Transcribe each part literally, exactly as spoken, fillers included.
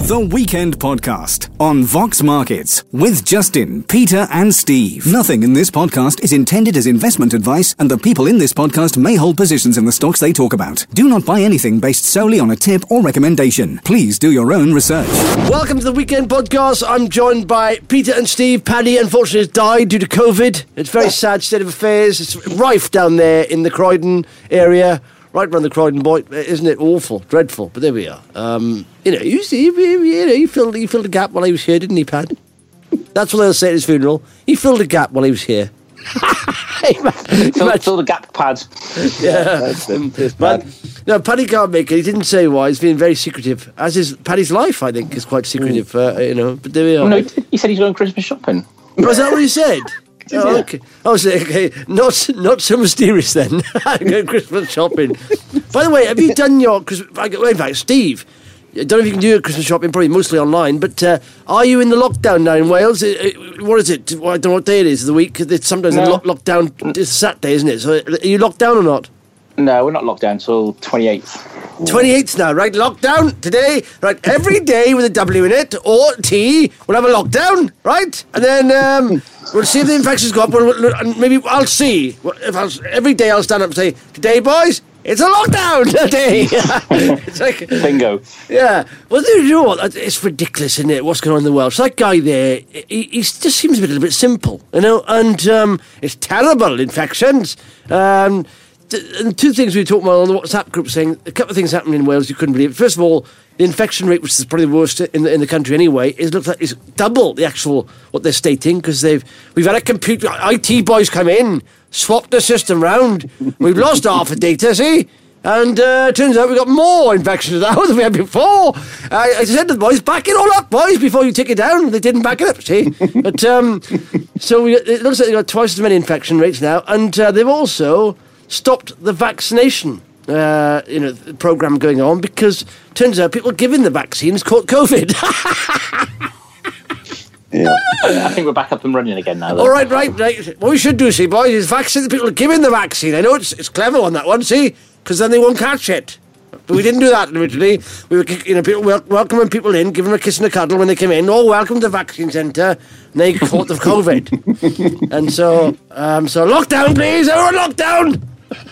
The Weekend Podcast on Vox Markets with Justin, Peter and Steve. Nothing in this podcast is intended as investment advice, and the people in this podcast may hold positions in the stocks they talk about. Do not buy anything based solely on a tip or recommendation. Please do your own research. Welcome to the Weekend Podcast. I'm joined by Peter and Steve. Paddy, unfortunately, has died due to COVID. It's a very sad state of affairs. It's rife down there in the Croydon area. Right around the Croydon boy, isn't it awful, dreadful? But there we are. Um, you know, you see, you know, he filled, he filled a gap while he was here, didn't he, Pad? That's what they'll say at his funeral. He filled a gap while he was here. fill, fill the gap, Pad. Yeah, um, but no, Paddy can't make it. He didn't say why. He's been very secretive, as is Paddy's life. I think is quite secretive. Uh, you know, but there we are. No, he said he's going Christmas shopping. Was that what he said? Oh, okay. I was okay. Not not so mysterious then. Going Christmas shopping. By the way, have you done your Christmas? In fact, Steve, I don't know if you can do your Christmas shopping. Probably mostly online. But uh, are you in the lockdown now in Wales? What is it? Well, I don't know what day it is of the week. It's sometimes no. lock, lockdown. It's Saturday, isn't it? So are you locked down or not? No, we're not locked down until twenty-eighth. twenty-eighth now, right? Lockdown today, right? Every day with a W in it or T, we'll have a lockdown, right? And then um, we'll see if the infections go up. We'll, we'll, and maybe I'll see. If I'll, every day I'll stand up and say, "Today, boys, it's a lockdown today." It's like bingo. Yeah. Well, you know what? It's ridiculous, isn't it? What's going on in the world? So that guy there, he, he just seems a little bit simple, you know. And um, it's terrible infections. Um, And two things we talked about on the WhatsApp group, saying a couple of things happening in Wales you couldn't believe. First of all, the infection rate, which is probably the worst in the in the country anyway, is looks like it's double the actual what they're stating, because they've we've had a computer I T boys come in, swap the system round. We've lost half the data, see, and uh, it turns out we've got more infections now than we had before. I, I said to the boys, back it all up, boys, before you take it down. They didn't back it up, see. But um, so we, it looks like they've got twice as many infection rates now, and uh, they've also stopped the vaccination uh, you know, program going on, because turns out people giving the vaccines caught COVID. Yeah. I think we're back up and running again now, though. All right, right, right. What we should do, see, boys, is vaccinate the people giving the vaccine. I know it's it's clever on that one, see, because then they won't catch it. But we didn't do that originally. We were, you know, people wel- welcoming people in, giving them a kiss and a cuddle when they came in. Oh, welcome to the vaccine centre. And they caught the COVID. And so, um, so lockdown, please, everyone, lockdown.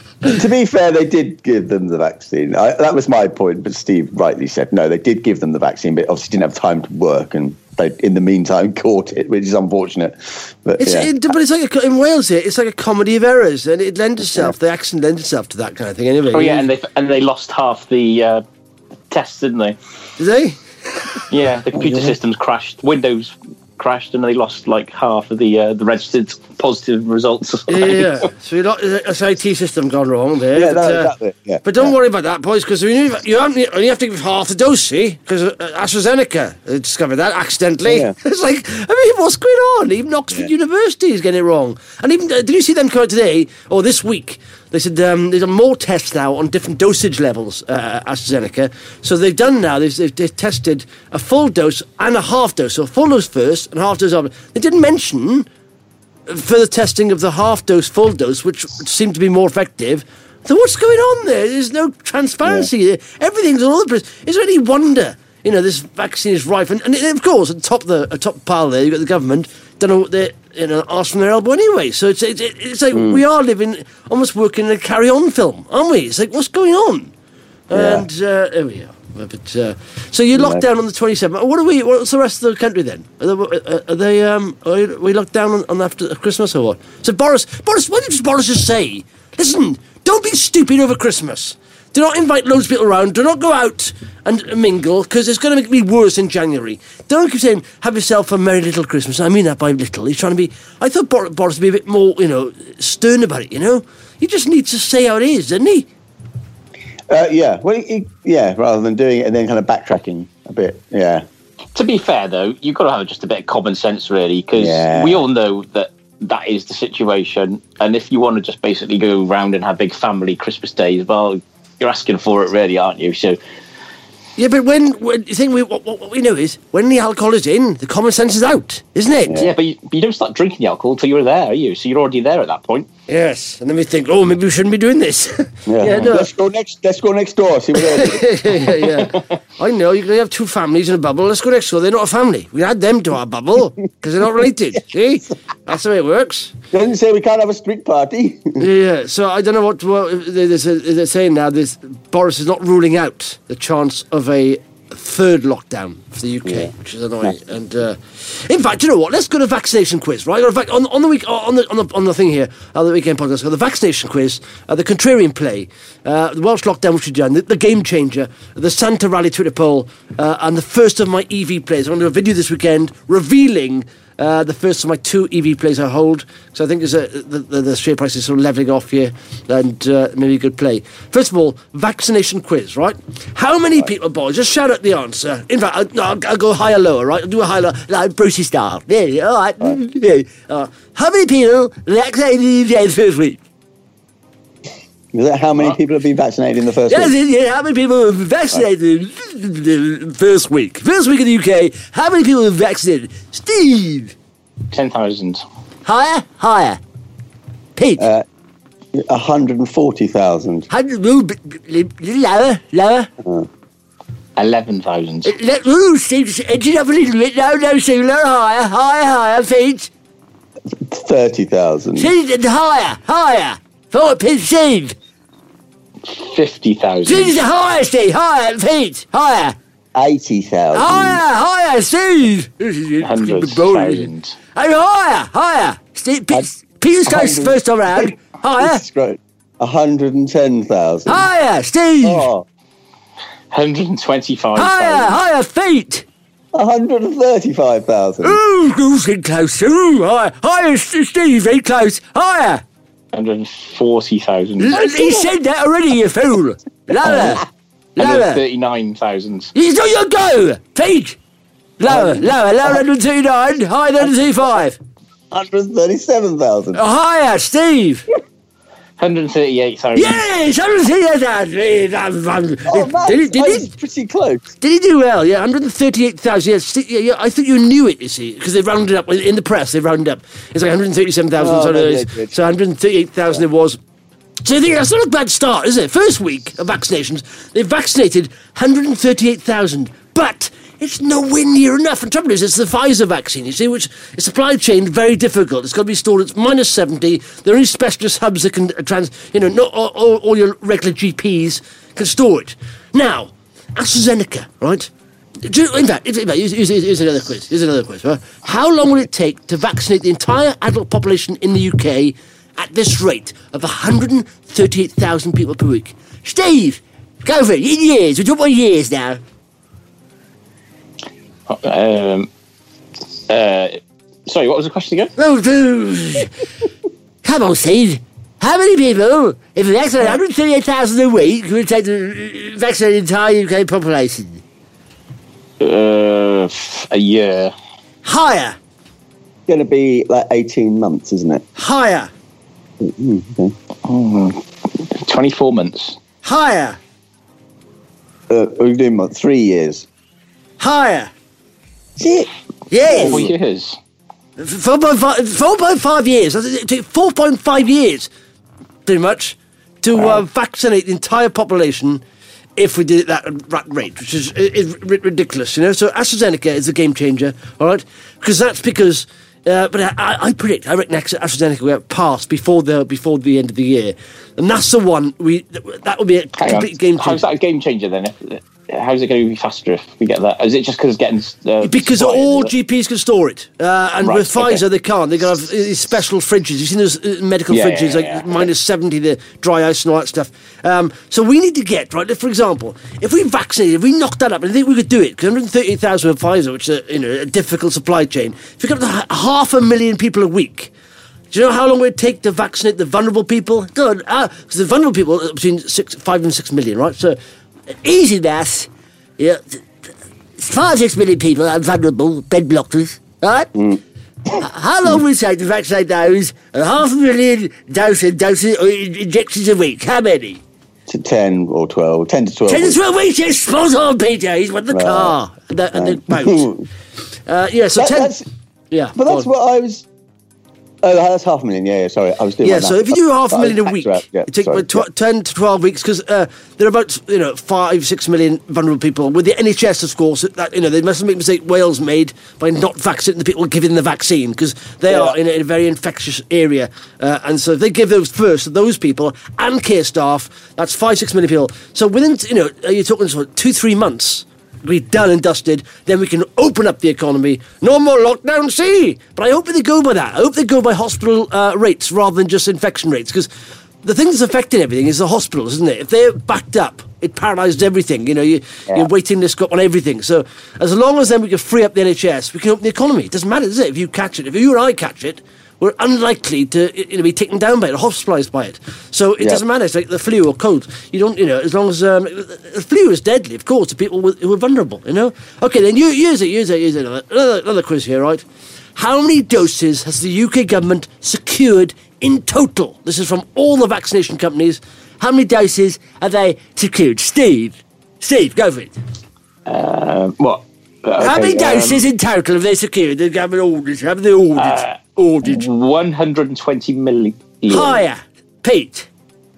To be fair, they did give them the vaccine. I, that was my point, but Steve rightly said, no, they did give them the vaccine, but obviously didn't have time to work, and they, in the meantime, caught it, which is unfortunate. But it's, yeah. it, but it's like a, in Wales here, it's like a comedy of errors, and it lends itself, yeah. the accent lends itself to that kind of thing anyway. Oh, yeah, and they and they lost half the uh, tests, didn't they? Did they? Yeah, the computer systems crashed. Windows crashed, and they lost like half of the uh, the registered positive results. Yeah, yeah. So you're not, it's I T system gone wrong there. Yeah, but, no, uh, exactly. Yeah, but don't yeah. worry about that, boys, because you, you only have to give half the dose, see? Because uh, AstraZeneca uh, discovered that accidentally. Yeah. It's like, I mean, what's going on? Even Oxford yeah. University is getting it wrong. And even, uh, did you see them come out today, or this week? They said um, there's more tests now on different dosage levels, uh, AstraZeneca. So they've done now, they've, they've, they've tested a full dose and a half dose. So a full dose first and half dose after. They didn't mention further testing of the half dose, full dose, which seemed to be more effective. So what's going on there? There's no transparency. Yeah. Everything's all over the place. Is there any wonder, you know, this vaccine is rife? And, and of course, at the top of the at top pile there, you've got the government, don't know what they're, you know, arse from their elbow anyway. So it's it's, it's like mm. we are living, almost working in a carry-on film, aren't we? It's like, what's going on? Yeah. And uh, there we are. But uh, so you locked down on the twenty-seventh. What are we? What's the rest of the country then? Are they? Are they um, are we locked down on, on after Christmas or what? So Boris, Boris, what did Boris just say? Listen, don't be stupid over Christmas. Do not invite loads of people around. Do not go out and mingle, because it's going to make me worse in January. Don't keep saying, have yourself a merry little Christmas. I mean that by little. He's trying to be... I thought Boris would be a bit more, you know, stern about it, you know? He just needs to say how it is, doesn't he? Uh, yeah, well, he, yeah, rather than doing it and then kind of backtracking a bit, yeah. To be fair, though, you've got to have just a bit of common sense, really, because yeah. we all know that that is the situation. And if you want to just basically go around and have big family Christmas days, well... you're asking for it, really, aren't you? So Yeah, but when, when you think we, what, what we know is when the alcohol is in, the common sense is out, isn't it? Yeah, yeah but, you, but you don't start drinking the alcohol until you're there, are you? So you're already there at that point. Yes, and then we think, oh, maybe we shouldn't be doing this. Yeah, yeah no. let's go next. Let's go next door. See what yeah, yeah. I know you're going to have two families in a bubble. Let's go next door. They're not a family. We add them to our bubble because they're not related. See, that's the way it works. Doesn't say we can't have a street party. Yeah. So I don't know what, what they're, they're saying now. This Boris is not ruling out the chance of a third lockdown for the U K, yeah. which is annoying. Yeah. And uh, in fact, you know what? Let's go to vaccination quiz, right? In fact, on, on the week, on the on the on the thing here, on the weekend podcast, got the vaccination quiz, uh, the contrarian play, uh, the Welsh lockdown, which we've done, the, the game changer, the Santa Rally Twitter poll, uh, and the first of my E V plays. I'm going to do a video this weekend revealing. Uh, the first of my two E V plays I hold, so I think there's a, the, the, the share price is sort of levelling off here, and uh, maybe a good play. First of all, vaccination quiz, right? How many right. people, boys, just shout out the answer. In fact, I'll, I'll, I'll go higher, lower, right? I'll do a higher, lower, like Brucey style. Yeah, all right. right. Yeah. Uh, how many people vaccinated in the U K the first week? Is that how many people have been vaccinated in the first yes, week? Yeah, how many people have been vaccinated in the first week? First week in the U K, how many people have been vaccinated? Steve? ten thousand. Higher? Higher. Pete? Uh, one hundred forty thousand. Lower? Lower? Uh. eleven thousand. Ooh, Steve, edge it up a little bit. No, no, Steve, no, higher, higher, higher. Pete? thirty thousand. Steve, higher, higher. For Pete, Steve? fifty thousand. Steve, higher, Steve, higher, Pete, higher. eighty thousand. Higher, higher, Steve. one hundred thousand. And higher, higher. Steve, Pete, Peter's goes first time round. Higher. This is great. one hundred ten thousand. Higher, Steve. Oh. one hundred twenty-five thousand. Higher, higher, feet. one hundred thirty-five thousand. Ooh, who's getting close? Ooh, higher, higher, Steve, very close. Higher. one hundred forty thousand. He said that already, you fool. Lower. one hundred thirty-nine thousand. He's not your go. Pete. Lower, lower, lower, one hundred thirty-nine. Higher, one hundred thirty-five. one hundred thirty-seven thousand. Higher, Steve. one hundred thirty-eight thousand. Yes, one hundred thirty-eight thousand. Oh, man, did he, did that's he, pretty close. Did he do well? Yeah, one hundred thirty-eight thousand. Yes, yeah, yeah, I think you knew it, you see, because they rounded up in the press. They rounded up. It's like one hundred thirty-seven thousand. Oh, so, no, yeah, so one hundred thirty-eight thousand yeah. it was. So you think that's not a bad start, is it? First week of vaccinations, they've vaccinated one hundred thirty-eight thousand, but it's nowhere near enough. And the trouble is, it's the Pfizer vaccine, you see, which is supply chain very difficult. It's got to be stored at minus seventy. There are only specialist hubs that can trans, you know, not all, all, all your regular G Ps can store it. Now, AstraZeneca, right? Do, in fact, in fact here's, here's, here's another quiz. Here's another quiz. Right? How long will it take to vaccinate the entire adult population in the U K at this rate of one hundred thirty-eight thousand people per week? Steve, go for it. In years. We're talking about years now. Um, uh, sorry, what was the question again? Oh, come on, Steve. How many people, if we vaccinate one hundred thirty-eight thousand a week, will it take to vaccinate the entire U K population? Uh, a year. Higher. Going to be like eighteen months, isn't it? Higher. Mm-hmm. Okay. Oh, twenty-four months. Higher. Uh, we're doing what, three years? Higher. Is it? Yes. Four years. Four point five, four point five years. It took four point five years, pretty much, to uh, vaccinate the entire population if we did it that, that rate, which is, is ridiculous, you know. So AstraZeneca is a game changer, all right? Because that's because... Uh, but I, I predict, I reckon AstraZeneca will get passed before the before the end of the year, and that's the one we that will be a Hang complete on. game changer. How's that a game changer then? If, how's it going to be faster if we get that? Is it just because it's getting uh, because supplied, all G Ps can store it, uh, and right, with Pfizer okay. they can't. They're going to have these special fridges. You've seen those uh, medical yeah, fridges, yeah, like yeah, minus seventy, the dry ice and all that stuff. Um, so we need to get right. For example, if we vaccinated, if we knocked that up, and I think we could do it because one hundred thirty thousand with Pfizer, which is a, you know a difficult supply chain. If we got to half a million people a week. Do you know how long it would take to vaccinate the vulnerable people? Good, because uh, the vulnerable people are between six, five and six million, right? So easy maths. Yeah, five, six million people are vulnerable, bed blockers, right? Mm. How long would it take to vaccinate those? And half a million doses, doses or injections a week. How many? to ten or twelve, ten to twelve. ten to twelve weeks, yes, spot on, Peter. He's won the right. car and the, and the boat. uh, yeah, so that, ten. That's, yeah, but that's on. what I was. Oh, that's half a million. Yeah, yeah, sorry, I was doing. Yeah, so if you do half a million a week, yeah, it takes about tw- yeah. ten to twelve weeks because uh, there are about you know five, six million vulnerable people with the N H S, of course. That you know they mustn't make a mistake. Wales made by not vaccinating the people giving the vaccine because they yeah. are in a, in a very infectious area, uh, and so if they give those first to those people and care staff, that's five, six million people. So within you know you're talking sort of two, three months. Be done and dusted, then we can open up the economy. No more lockdown, see? But I hope they go by that. I hope they go by hospital uh, rates rather than just infection rates, because the thing that's affecting everything is the hospitals, isn't it? If they're backed up, it paralysed everything. You know, you, yeah. you're waiting list got on everything. So as long as then we can free up the N H S, we can open the economy. It doesn't matter, does it? If you catch it, if you or I catch it, we're unlikely to you know, be taken down by it or hospitalised by it. So it yeah. doesn't matter. It's like the flu or cold. You don't, you know, as long as um, the flu is deadly, of course, to people with, who are vulnerable. You know. Okay, then you use it, use it, use it. Another, another quiz here, right? How many doses has the U K government secured in total? This is from all the vaccination companies. How many doses have they secured? Steve, Steve, go for it. Uh, what? Okay, How many doses um, in total have they secured? The government orders. Have they ordered? Uh, ordered. one hundred twenty million. Higher, Pete.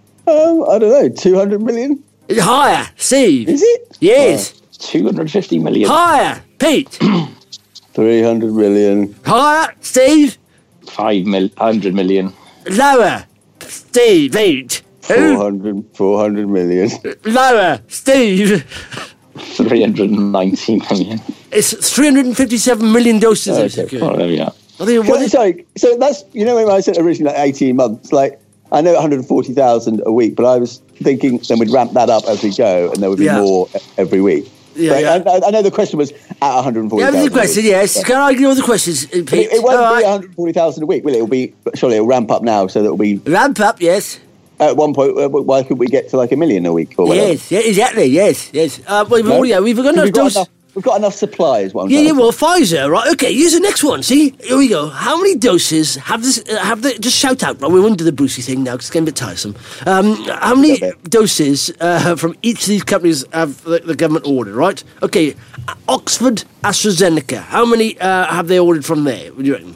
Um, I don't know. Two hundred million. Higher, Steve. Is it? Yes. Uh, Two hundred fifty million. Higher, Pete. Three hundred million. Higher, Steve. Five mil- hundred million. Lower, Steve. Pete. Four hundred. Four hundred million. Lower, Steve. three hundred ninety million. It's three hundred fifty-seven million doses. Okay. Secured. Oh, there we are. I think so, sorry, so that's, you know, when I said originally like eighteen months, like, I know one hundred forty thousand a week, but I was thinking then we'd ramp that up as we go and there would be yeah. more every week. Yeah, but yeah. I, I know the question was at one hundred forty thousand. Yeah, the question, yes. Yeah. Can I ignore the questions, Pete? It, it won't oh, be one hundred forty thousand a week, will it? It'll be, surely it'll ramp up now so that it'll be... Ramp up, yes. At one point, uh, why could we get to like a million a week or whatever? Yes, yeah, exactly, yes, yes. Uh, we've, no? yeah, we've got enough we've got dose... enough, we've got enough supply, is what I'm Yeah, yeah, to well, Pfizer, right? Okay, here's the next one. See, here we go. How many doses have this? Uh, have the? Just shout out. Right, we won't do the Brucey thing now because it's getting a bit tiresome. Um, how many doses uh, from each of these companies have the, the government ordered? Right? Okay, Oxford, AstraZeneca. How many uh, have they ordered from there? What do you reckon?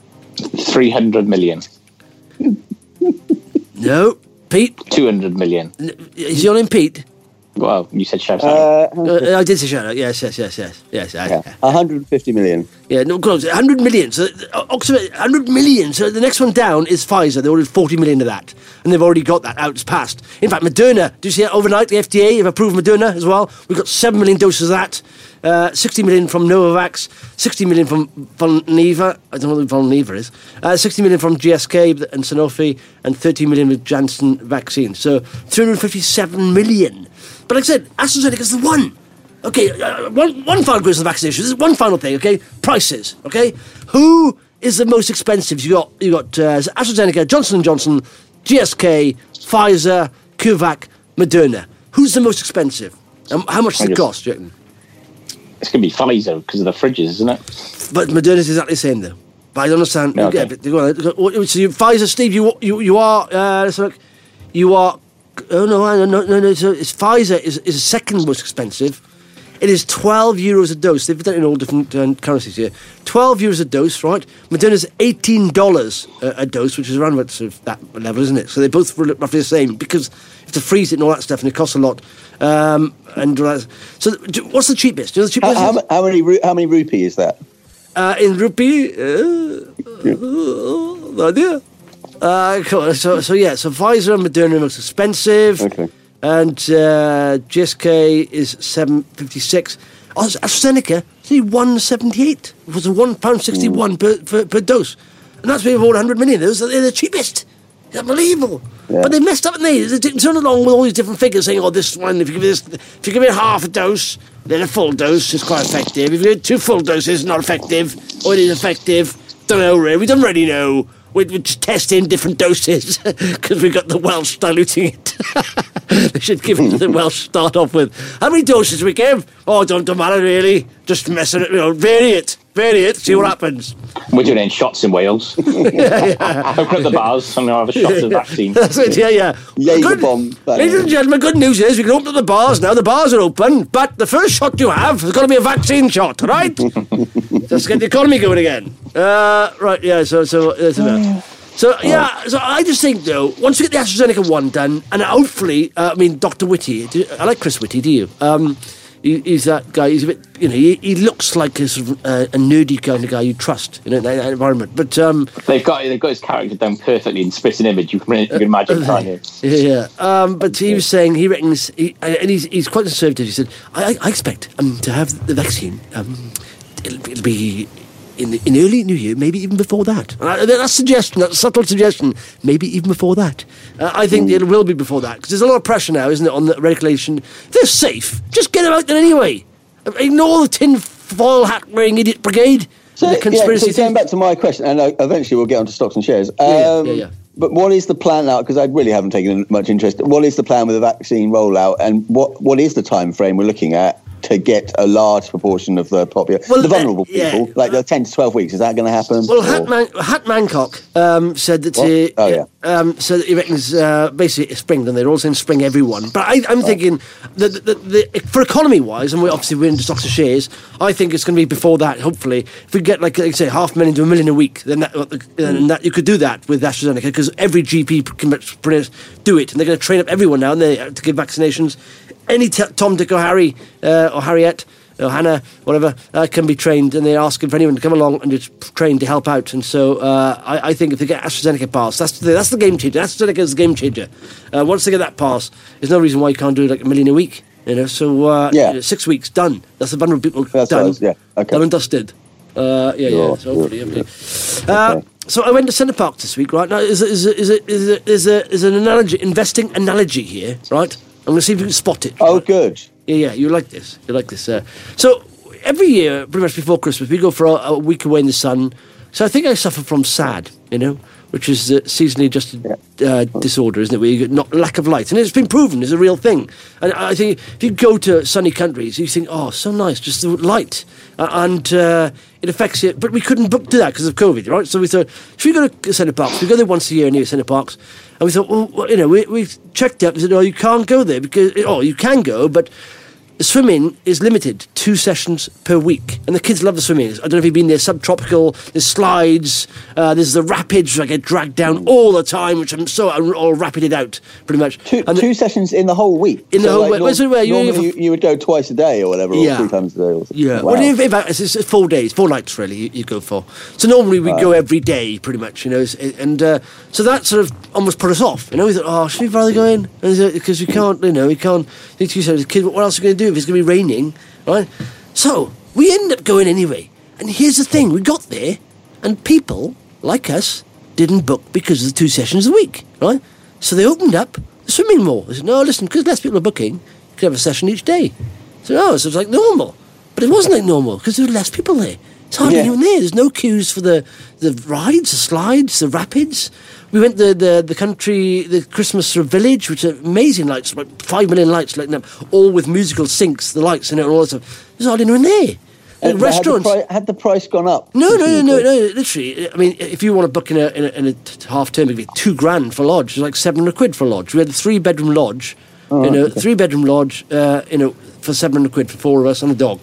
Three hundred million. No, Pete. Two hundred million. Is your name Pete? Well, you said shout out. Uh, uh, I did say shout out. Yes, yes, yes, yes, yes. Yeah. Okay. one hundred fifty million. Yeah, no, close. one hundred million. So uh, Oxford, one hundred million. So the next one down is Pfizer. They ordered forty million of that, and they've already got that out. It's passed. In fact, Moderna. Do you see that overnight? The F D A have approved Moderna as well. We've got seven million doses of that. Uh, sixty million from Novavax, sixty million from Valneva, I don't know what Valneva is, uh, sixty million from G S K and Sanofi, and thirty million with Janssen vaccine. So three hundred fifty-seven million. But like I said, AstraZeneca is the one. Okay, uh, one, one final question of vaccination. This is one final thing, okay? Prices, okay? Who is the most expensive? You got you got uh, AstraZeneca, Johnson and Johnson, G S K, Pfizer, CureVac, Moderna. Who's the most expensive? Um, how much does it cost, do you reckon? It's going to be Pfizer because of the fridges, isn't it? But Moderna's exactly the same, though. But I don't understand. No, okay. Yeah, go on. So you, Pfizer, Steve, you you you are uh, let's look, you are. Oh no, no, no, no. So it's Pfizer is is the second most expensive. It is twelve euros a dose. They've done it in all different uh, currencies here. Twelve euros a dose, right? Moderna's eighteen dollars a, a dose, which is around about sort of that level, isn't it? So they're both roughly the same because you have to freeze it and all that stuff, and it costs a lot. Um, and uh, so, what's the cheapest? Do you know the cheapest? How, how, how many how many rupee is that? Uh, in rupee, uh, yeah. uh, no idea. Uh, cool. So, so yeah. So Pfizer and Moderna are most expensive. Okay. And uh, G S K is seven fifty six. Oh, AstraZeneca is only one seventy eight. It was a one pound sixty one per, per per dose, and that's been over a hundred million. Those they're the cheapest. It's unbelievable. Yeah. But they messed up, and they they turn along with all these different figures, saying, "Oh, this one, if you give it this, if you give it half a dose, then a full dose is quite effective. If you give two full doses, not effective, or it is effective. Don't know, really. We don't really know. We're just testing different doses because we've got the Welsh diluting it. They should give it to the Welsh start off with. How many doses we give? Oh, don't, don't matter really. Just messing it, you know, vary it. Bury it, see what happens. We're doing it in shots in Wales. yeah, yeah. Open up the bars and I'll have a shot of the vaccine. That's it, yeah, yeah. Jaeger Good, bomb. ladies and gentlemen, good news is we can open up the bars now. The bars are open, but the first shot you have has got to be a vaccine shot, right? Just get the economy going again. Uh, right, yeah, so... so that's about So, yeah, so I just think, though, once we get the AstraZeneca one done, and hopefully, uh, I mean, Doctor Whitty, do, I like Chris Whitty, do you? Um, he, he's that guy, he's a bit, you know, he, he looks like a, sort of, uh, a nerdy kind of guy you trust, you know, in that, that environment. But um, They've got they've got his character done perfectly in spit and image, you can, you can imagine, can't you? Yeah, um, but he was saying, he reckons, he, and he's, he's quite conservative, he said, I, I expect um, to have the vaccine, um, it'll, it'll be... In, the, in early New Year, maybe even before that. Uh, that's a suggestion, that's a subtle suggestion, maybe even before that. Uh, I think it will be before that, because there's a lot of pressure now, isn't it, on the regulation. If they're safe, just get them out there anyway. Ignore the tin foil hat wearing idiot brigade. So, the conspiracy yeah, so going back to my question, and uh, eventually we'll get onto stocks and shares. Um, yeah, yeah, yeah. But what is the plan now? Because I really haven't taken much interest. What is the plan with the vaccine rollout, and what what is the time frame we're looking at to get a large proportion of the popular, well, the vulnerable uh, yeah. people, like the ten to twelve weeks? Is that going to happen? Well, Hat, Man- Hat Mancock um, said that he, oh, yeah. um, so that he reckons uh, basically it's spring, and they're all saying spring everyone. But I, I'm oh. thinking that the, the, the, for economy wise, and we obviously we're into stocks and shares, I think it's going to be before that. Hopefully, if we get like, like say half a million to a million a week, then that, then that you could do that with AstraZeneca, because every G P can do it, and they're going to train up everyone now and they to give vaccinations. Any t- Tom, Dick, or Harry uh, or Harriet. Or Hannah, whatever, uh, can be trained, and they're asking for anyone to come along and just train to help out. And so uh, I, I think if they get AstraZeneca pass, that's the, that's the game changer. AstraZeneca is the game changer. Uh, once they get that pass, there's no reason why you can't do like a million a week. You know, so uh, yeah. you know, six weeks done. That's the vulnerable people that's done. Was, yeah. Okay. Done and dusted. Uh, yeah, yeah. So hopefully, hopefully. Uh, okay. So I went to Centre Park this week. Right now, is is is is is is a is an analogy, investing analogy here. Right, I'm going to see if you can spot it. Oh, right? good. Yeah, yeah, you like this. You like this. Uh, so every year, pretty much before Christmas, we go for a, a week away in the sun. So I think I suffer from SAD, you know, which is uh, seasonally adjusted uh, disorder, isn't it? Where you get not lack of light, and it's been proven is a real thing. And I think if you go to sunny countries, you think, oh, so nice, just the light, uh, and uh, it affects you. But we couldn't book do that because of COVID, right? So we thought, should we go to Centre Parks? We go there once a year near Centre Parks, and we thought, well, you know, we we checked out and said, oh, you can't go there because, oh, you can go, but the swimming is limited, two sessions per week. And the kids love the swimming. I don't know if you've been there, subtropical, there's slides, uh, there's the rapids, I get dragged down all the time, which I'm so all rapided out, pretty much. Two, and two the, sessions in the whole week? In the so whole like week. Norm, so where you, normally you, you would go twice a day or whatever, yeah. or three times a day. Or something. Yeah, wow. well, if, if, it's, it's four days, four nights really, you, you go for. So normally we wow. go every day, pretty much, you know, and uh, so that sort of almost put us off, you know. We thought, oh, should we rather go in? Because we can't, you know, we can't, you said, kids, what else are we going to do if it's going to be raining? Right, so we end up going anyway. And here's the thing: we got there, and people like us didn't book because of the two sessions a week, right? So they opened up the swimming more. They said, "No, listen, because less people are booking, you could have a session each day." So oh, so it's like normal, but it wasn't like normal because there were less people there. It's hardly yeah. anyone there. There's no queues for the the rides, the slides, the rapids. We went to the, the, the country, the Christmas sort of village, which are amazing lights, like five million lights, like them, all with musical sinks, the lights in it, and all that stuff. There's hardly anyone there. And restaurants. Had the, pri- had the price gone up? No, no, no, no, no, literally. I mean, if you want to book in a, in a, in a t- half term, it'd be two grand for lodge. It's like seven hundred quid for lodge. We had a three bedroom lodge, oh, you know, okay. three bedroom lodge, uh, you know, for seven hundred quid for four of us and a dog.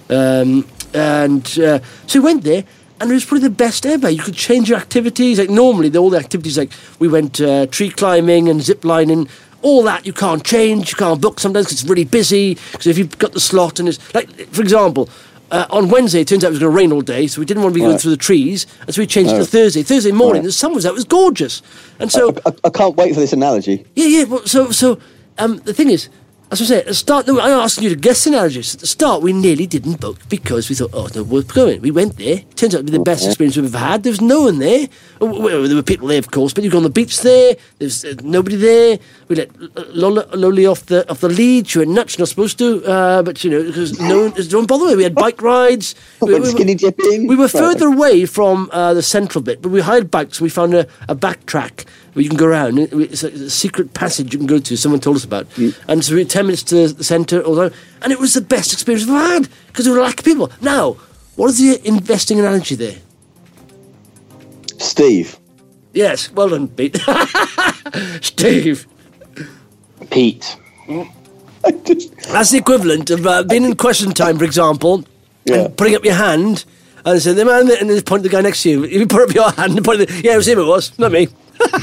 Um, and uh, so we went there. And it was probably the best ever. You could change your activities. Like normally, the, all the activities, like we went uh, tree climbing and zip lining, all that you can't change. You can't book sometimes because it's really busy. Because if you've got the slot and it's like, for example, uh, on Wednesday it turns out it was going to rain all day, so we didn't want to be right. going through the trees, and so we changed no. it to Thursday. Thursday morning, right. the sun was out. It was gorgeous. And so I, I, I can't wait for this analogy. Yeah, yeah. Well, so, so um, the thing is. As I say, at the start, I'm asking you to guess scenarios. At the start, we nearly didn't book because we thought, oh, it's not worth going. We went there. It turns out to be the okay. best experience we've ever had. There was no one there. Well, there were people there, of course, but you go on the beach there. There's uh, nobody there. We let Lola, Loli off the off the lead. She went nuts. Not supposed to, uh, but you know, because no one, don't bother with. We had bike rides. We, we, skinny dipping. We were further away from uh, the central bit, but we hired bikes. And we found a, a back track where you can go around. It's a, it's a secret passage you can go to. Someone told us about, mm. and so we had ten minutes to the centre, although, and it was the best experience we've had because there were a lack of people. Now, What is the investing analogy there? Steve. Yes, well done, Pete. Steve. Pete. That's the equivalent of uh, being in question time, for example, Yeah. and putting up your hand and saying, the man, and then point to the guy next to you. If you put up your hand and point, the, yeah, it was him, it was, not me.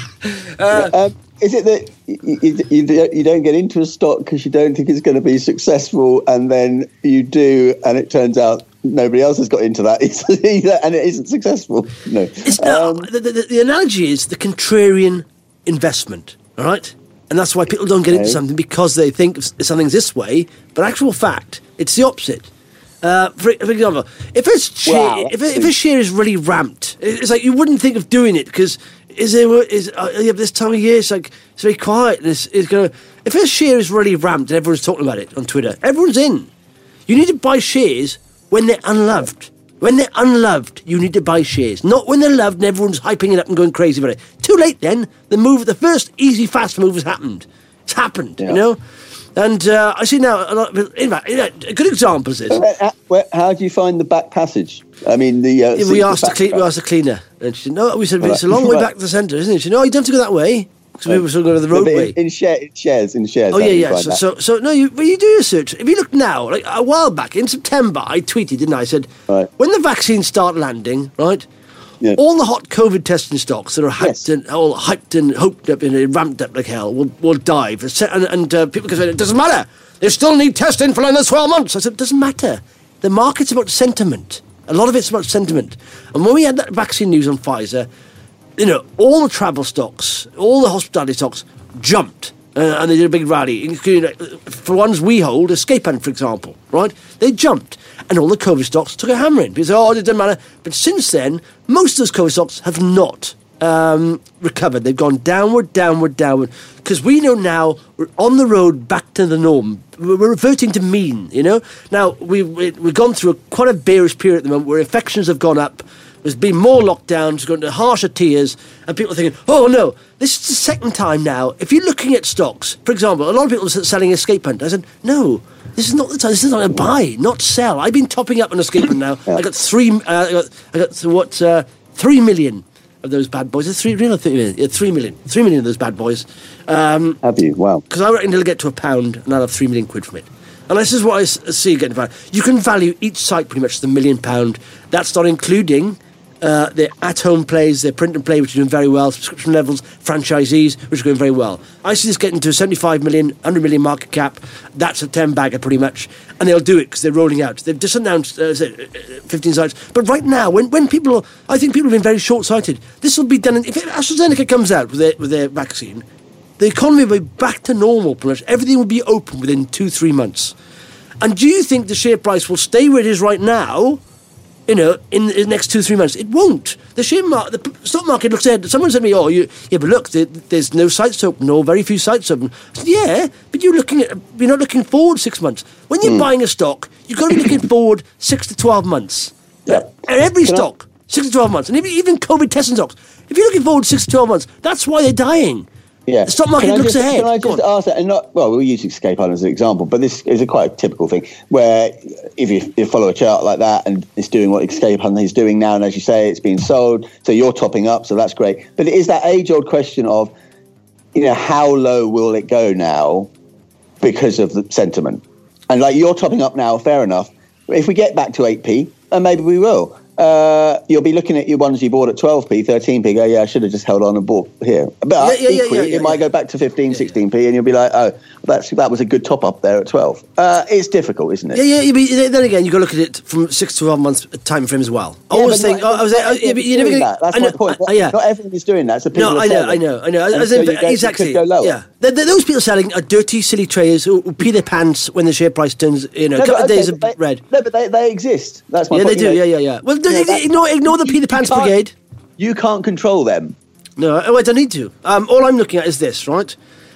uh, um, is it that you, you, you don't get into a stock because you don't think it's going to be successful, and then you do, and it turns out nobody else has got into that either, and it isn't successful? No. It's, um, the, the, the analogy is the contrarian investment, all right? And that's why people don't get okay. into something, because they think something's this way, but actual fact, it's the opposite. Uh, for, for example, if a, share, wow, if, a, if a share is really ramped, it's like you wouldn't think of doing it because is there is uh, yeah, this time of year it's like it's very quiet. And it's, it's gonna, if a share is really ramped and everyone's talking about it on Twitter, everyone's in. You need to buy shares when they're unloved. When they're unloved, you need to buy shares. Not when they're loved and everyone's hyping it up and going crazy about it. Too late then. The move, the first easy, fast move has happened. It's happened, yeah. you know? And uh, I see now, a lot of, in fact, a good example is this. How, how, how do you find the back passage? I mean, the... Uh, yeah, we, asked the cle- we asked the cleaner. And she said, no, we said, it's a long way back to the centre, isn't it? She said, no, you don't have to go that way. Because we were still going to the roadway. In, in, share, in shares, in shares. Oh, yeah, yeah. So, so, so, no, you, well, you do your search. If you look now, like a while back, in September, I tweeted, didn't I? I said, right. when the vaccines start landing, right, yeah. all the hot COVID testing stocks that are hyped yes. and all hyped and hoped up and ramped up like hell will, will dive. And, and uh, people can say, it doesn't matter. They still need testing for another twelve months. I said, it doesn't matter. The market's about sentiment. A lot of it's about sentiment. And when we had that vaccine news on Pfizer, you know, all the travel stocks, all the hospitality stocks jumped. Uh, and they did a big rally, including, uh, for ones we hold, Escape Hunt, for example, right? They jumped. And all the COVID stocks took a hammering. People say, oh, it doesn't matter. But since then, most of those COVID stocks have not um, recovered. They've gone downward, downward, downward. Because we know now we're on the road back to the norm. We're reverting to mean, you know? Now, we, we, we've gone through a, quite a bearish period at the moment where infections have gone up. There's been more lockdowns, gone to harsher tiers, and people are thinking, oh, no, this is the second time now. If you're looking at stocks, for example, a lot of people are selling Escape Hunt. I said, no, this is not the time. This is not a buy, not sell. I've been topping up on Escape Hunt now. I got three, uh, I got, I got what, uh, three million of those bad boys. Three, really, three million. Yeah, three million. Three million of those bad boys. Um, Have you? Wow. Because I reckon it'll get to a pound, and I'll have three million quid from it. And this is what I see getting value. You can value each site pretty much to the million pound. That's not including uh, their at-home plays, their print and play, which are doing very well, subscription levels, franchisees, which are going very well. I see this getting to a seventy-five million, one hundred million market cap. That's a ten-bagger pretty much. And they'll do it because they're rolling out. They've just announced uh, fifteen sites. But right now, when, when people, I think people have been very short-sighted. This will be done, in, if AstraZeneca comes out with their, with their vaccine, the economy will be back to normal pretty much. Everything will be open within two, three months. And do you think the share price will stay where it is right now, you know, in the next two, three months? It won't. The share market, the stock market looks ahead. Someone said to me, oh, you, yeah, but look, there, there's no sites open, or very few sites open. I said, yeah, but you're looking at, you're not looking forward six months. When you're mm. buying a stock, you've got to be looking forward six to twelve months. Yeah. And every Can stock, I? six to twelve months. And even COVID testing stocks, if you're looking forward six to twelve months, that's why they're dying. Yeah. The stock market looks just, ahead. Can I just ask that? And not, well, we'll use Escape Hunt as an example, but this is a quite a typical thing where if you, you follow a chart like that and it's doing what Escape Hunt is doing now, and as you say, it's being sold, so you're topping up, so that's great. But it is that age-old question of, you know, how low will it go now because of the sentiment? And like you're topping up now, fair enough. If we get back to eight p, and maybe we will. Uh, you'll be looking at your ones you bought at twelve p, thirteen p, go, yeah, I should have just held on and bought here. But yeah, yeah, equally, yeah, yeah, yeah, it might yeah. go back to fifteen, sixteen p, and you'll be like, oh, that's that was a good top up there at twelve. Uh, it's difficult, isn't it? Yeah, yeah, but then again, you've got to look at it from six to twelve months time frame as well. I Yeah, always but think, not oh, I was, I, yeah, but you're never gonna, that. That's I know, my point. I, yeah. Not everyone is doing that. So people No, are I know, selling. I know, I know. And As so in, you go- you exactly. could go lower. Yeah, there, there, those people selling are dirty, silly traders who, who pee their pants when the share price turns, you know, a No, couple but, of okay, days of but they, red. No, but they, they exist. That's my Yeah, point. they do. you know. Yeah, yeah, yeah. Well, You know, that- ignore, ignore the you- pee the pants you can't- brigade. You can't control them. No, oh, I don't need to. Um, all I'm looking at is this, right?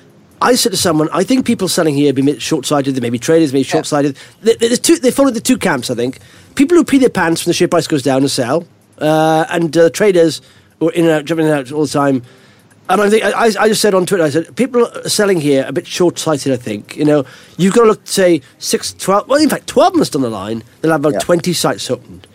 I said to someone, I think people selling here be short-sighted. They may be traders, may be short-sighted. They, they, two, they follow the two camps, I think. People who pee their pants when the share price goes down and sell, uh, and uh, traders who are in and out, jumping in and out all the time. And I think I, I just said on Twitter, I said people are selling here a bit short-sighted. I think you know you've got to look, say six, twelve. Well, in fact, twelve months down the line, they'll have about Yeah. twenty sites opened.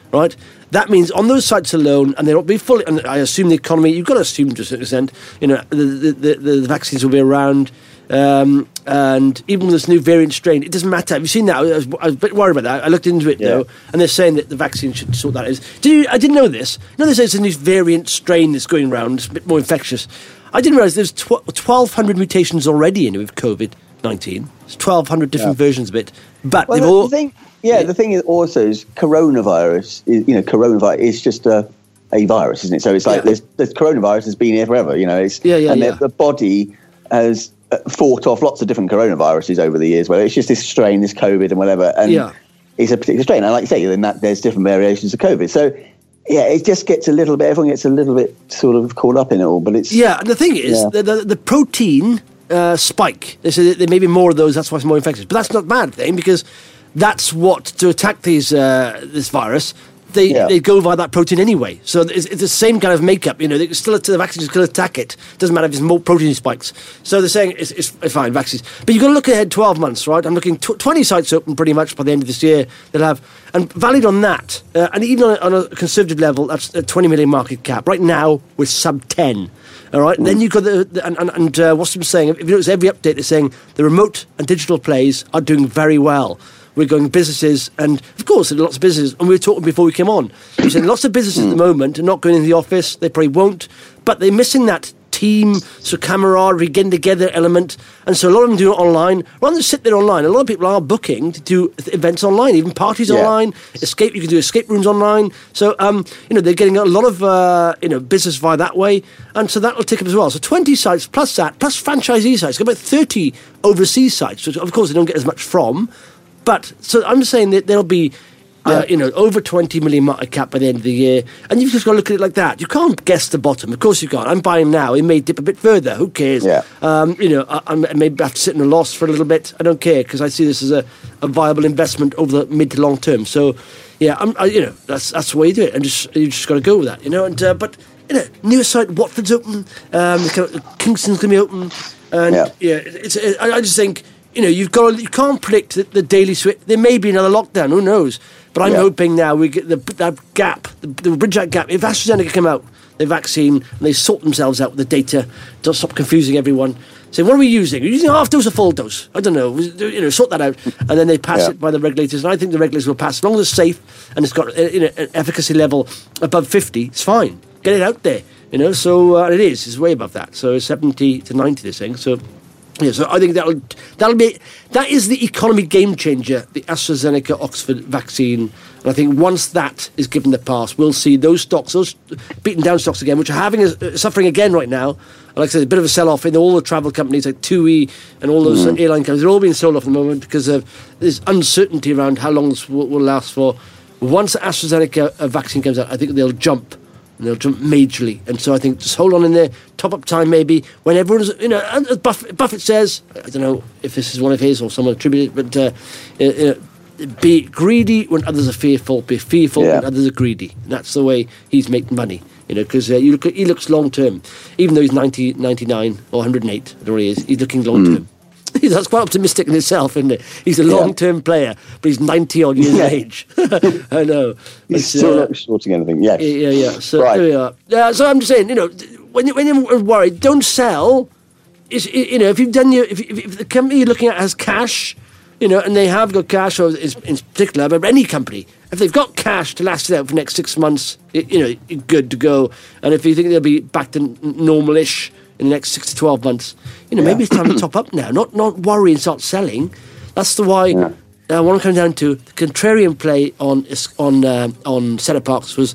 right? That means on those sites alone, and they'll be fully, and I assume the economy, you've got to assume to a certain extent, you know, the, the, the, the vaccines will be around. Um, and even with this new variant strain, it doesn't matter. Have you seen that? I was, I was a bit worried about that. I looked into it, yeah. though, and they're saying that the vaccine should sort that out. Did you, I didn't know this. No, they say it's a new variant strain that's going around. It's a bit more infectious. I didn't realise there's twelve hundred mutations already in it with COVID nineteen. There's twelve hundred different yeah. versions of it. But well, they've the, all... The thing, yeah, yeah, the thing is also is coronavirus, is, you know, coronavirus is just a, a virus, isn't it? So it's like yeah. this, this coronavirus has been here forever, you know. It's, yeah, yeah, and yeah. the, the body has... fought off lots of different coronaviruses over the years, where it's just this strain, this COVID and whatever, and yeah. it's a particular strain. And like you say, then that there's different variations of COVID. So yeah, it just gets a little bit, everyone gets a little bit sort of caught up in it all. But it's yeah, and the thing is, yeah. the, the the protein uh, spike. They say there may be more of those. That's why it's more infectious. But that's not a bad thing, because that's what to attack these uh, this virus. They yeah. they go via that protein anyway, so it's, it's the same kind of makeup. You know, they still the vaccine is going to attack it. Doesn't matter if it's more protein spikes. So they're saying it's, it's fine vaccines, but you've got to look ahead twelve months, right? I'm looking tw- twenty sites open pretty much by the end of this year. They'll have and valid on that, uh, and even on a, on a conservative level, that's a twenty million market cap. Right now we're sub ten. All right, mm. then you've got the, the and and, and uh, what's them saying? If you notice, every update they're saying the remote and digital plays are doing very well. We're going businesses, and of course, there are lots of businesses, and we were talking before we came on. We said lots of businesses at the moment are not going into the office, they probably won't, but they're missing that team, so camaraderie, getting together element, and so a lot of them do it online. Rather than sit there online, a lot of people are booking to do events online, even parties yeah. online, escape, you can do escape rooms online. So, um, you know, they're getting a lot of, uh, you know, business via that way, and so that will tick up as well. So twenty sites plus that, plus franchisee sites, about thirty overseas sites, which of course they don't get as much from. But, so I'm saying that there'll be, uh, you know, over twenty million market cap by the end of the year. And you've just got to look at it like that. You can't guess the bottom. Of course you can't. I'm buying now. It may dip a bit further. Who cares? Yeah. Um, you know, I, I may have to sit in a loss for a little bit. I don't care, because I see this as a, a viable investment over the mid to long term. So, yeah, I'm, I, you know, that's that's the way you do it. And just you just got to go with that, you know. And uh, But, you know, newest site, Watford's open. Um, Kingston's going to be open. And, yeah, yeah it's, it, I, I just think... You know, you've got to, you can't predict the, the daily switch. There may be another lockdown. Who knows? But I'm yeah. hoping now we get the that gap, the, the bridge that gap. If AstraZeneca come out, the vaccine, and they sort themselves out with the data, don't stop confusing everyone. Say, what are we using? Are we using half dose or full dose? I don't know. You know, sort that out, and then they pass yeah. it by the regulators. And I think the regulators will pass as long as it's safe and it's got you know, an efficacy level above fifty. It's fine. Get it out there. You know, so uh, it is. It's way above that. So it's seventy to ninety. This thing. So. Yeah, so I think that'll that'll be that is the economy game changer, the AstraZeneca Oxford vaccine, and I think once that is given the pass, we'll see those stocks, those beaten down stocks again, which are having a, suffering again right now. Like I said, a bit of a sell off in all the travel companies like TUI and all those mm. airline companies. They're all being sold off at the moment because of this uncertainty around how long this will, will last for. Once the AstraZeneca vaccine comes out, I think they'll jump. And they'll jump majorly. And so I think just hold on in there, top up time maybe, when everyone's, you know, as Buffett, Buffett says, I don't know if this is one of his or someone attributed it, but uh, you know, be greedy when others are fearful, be fearful yeah. when others are greedy. And that's the way he's making money, you know, because uh, you look at, he looks long term. Even though he's ninety, ninety-nine or one hundred eight, I don't know what he is, he's looking long term. Mm. That's quite optimistic in itself, isn't it? He's a long-term yeah. player, but he's ninety-odd years yeah. of age. I know. He's but, still uh, not sorting anything, yes. Yeah, yeah, yeah. So, right. there we are. Uh, so I'm just saying, you know, when, you, when you're worried, don't sell. It's, you know, if you've done your... If, if, if the company you're looking at has cash, you know, and they have got cash, or is, in particular, but any company, if they've got cash to last it out for the next six months, it, you know, you're good to go. And if you think they'll be back to normal-ish in the next six to twelve months, you know, yeah. maybe it's time to top up now. Not not worry and start selling. That's the why. Yeah. Uh, what I'm coming down to, the contrarian play on on uh, on Center Parcs was,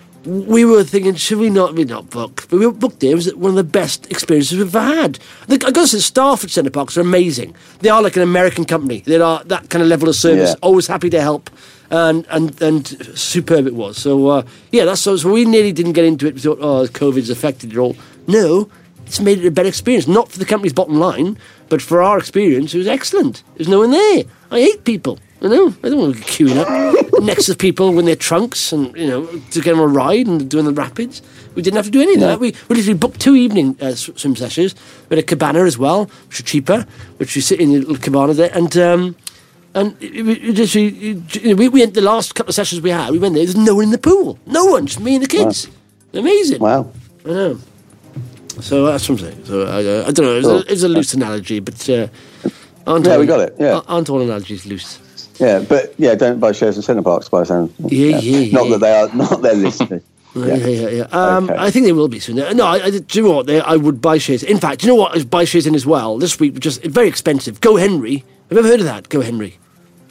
we were thinking, should we not, we not book? But we were booked there. It was one of the best experiences we've ever had. The, I got to say, the staff at Center Parcs are amazing. They are like an American company. They are that kind of level of service, yeah. always happy to help. And, and and superb it was. So, uh, yeah, that's so, so we nearly didn't get into it. We thought, oh, COVID's affected it all. No. It's made it a better experience, not for the company's bottom line, but for our experience, it was excellent. There's no one there. I hate people. I know. I don't want to be queuing up next to people in their trunks and, you know, to get them a ride and doing the rapids. We didn't have to do any of that. No. We, we literally booked two evening uh, swim sessions. We had a cabana as well, which are cheaper, which we sit in the little cabana there. And, um, And it, it, it just, it, you know, we went the last couple of sessions we had. We went there. There's no one in the pool. No one. Just me and the kids. Wow. Amazing. Wow. I know. So that's what I'm saying. So I, uh, I don't know. It's, cool. a, it's a loose analogy, but uh, aren't yeah, all, we got it. Yeah, aren't all analogies loose? Yeah, but yeah, don't buy shares in Centre Parks by sound. Yeah, yeah, yeah. Not yeah. that they are. Not they're listed. Yeah, yeah, yeah. yeah. Um, okay. I think they will be soon. No, I, I, do you know what? They, I would buy shares. In fact, do you know what? I buy shares in as well this week. Just very expensive. Go Henry. Have you ever heard of that? Go Henry.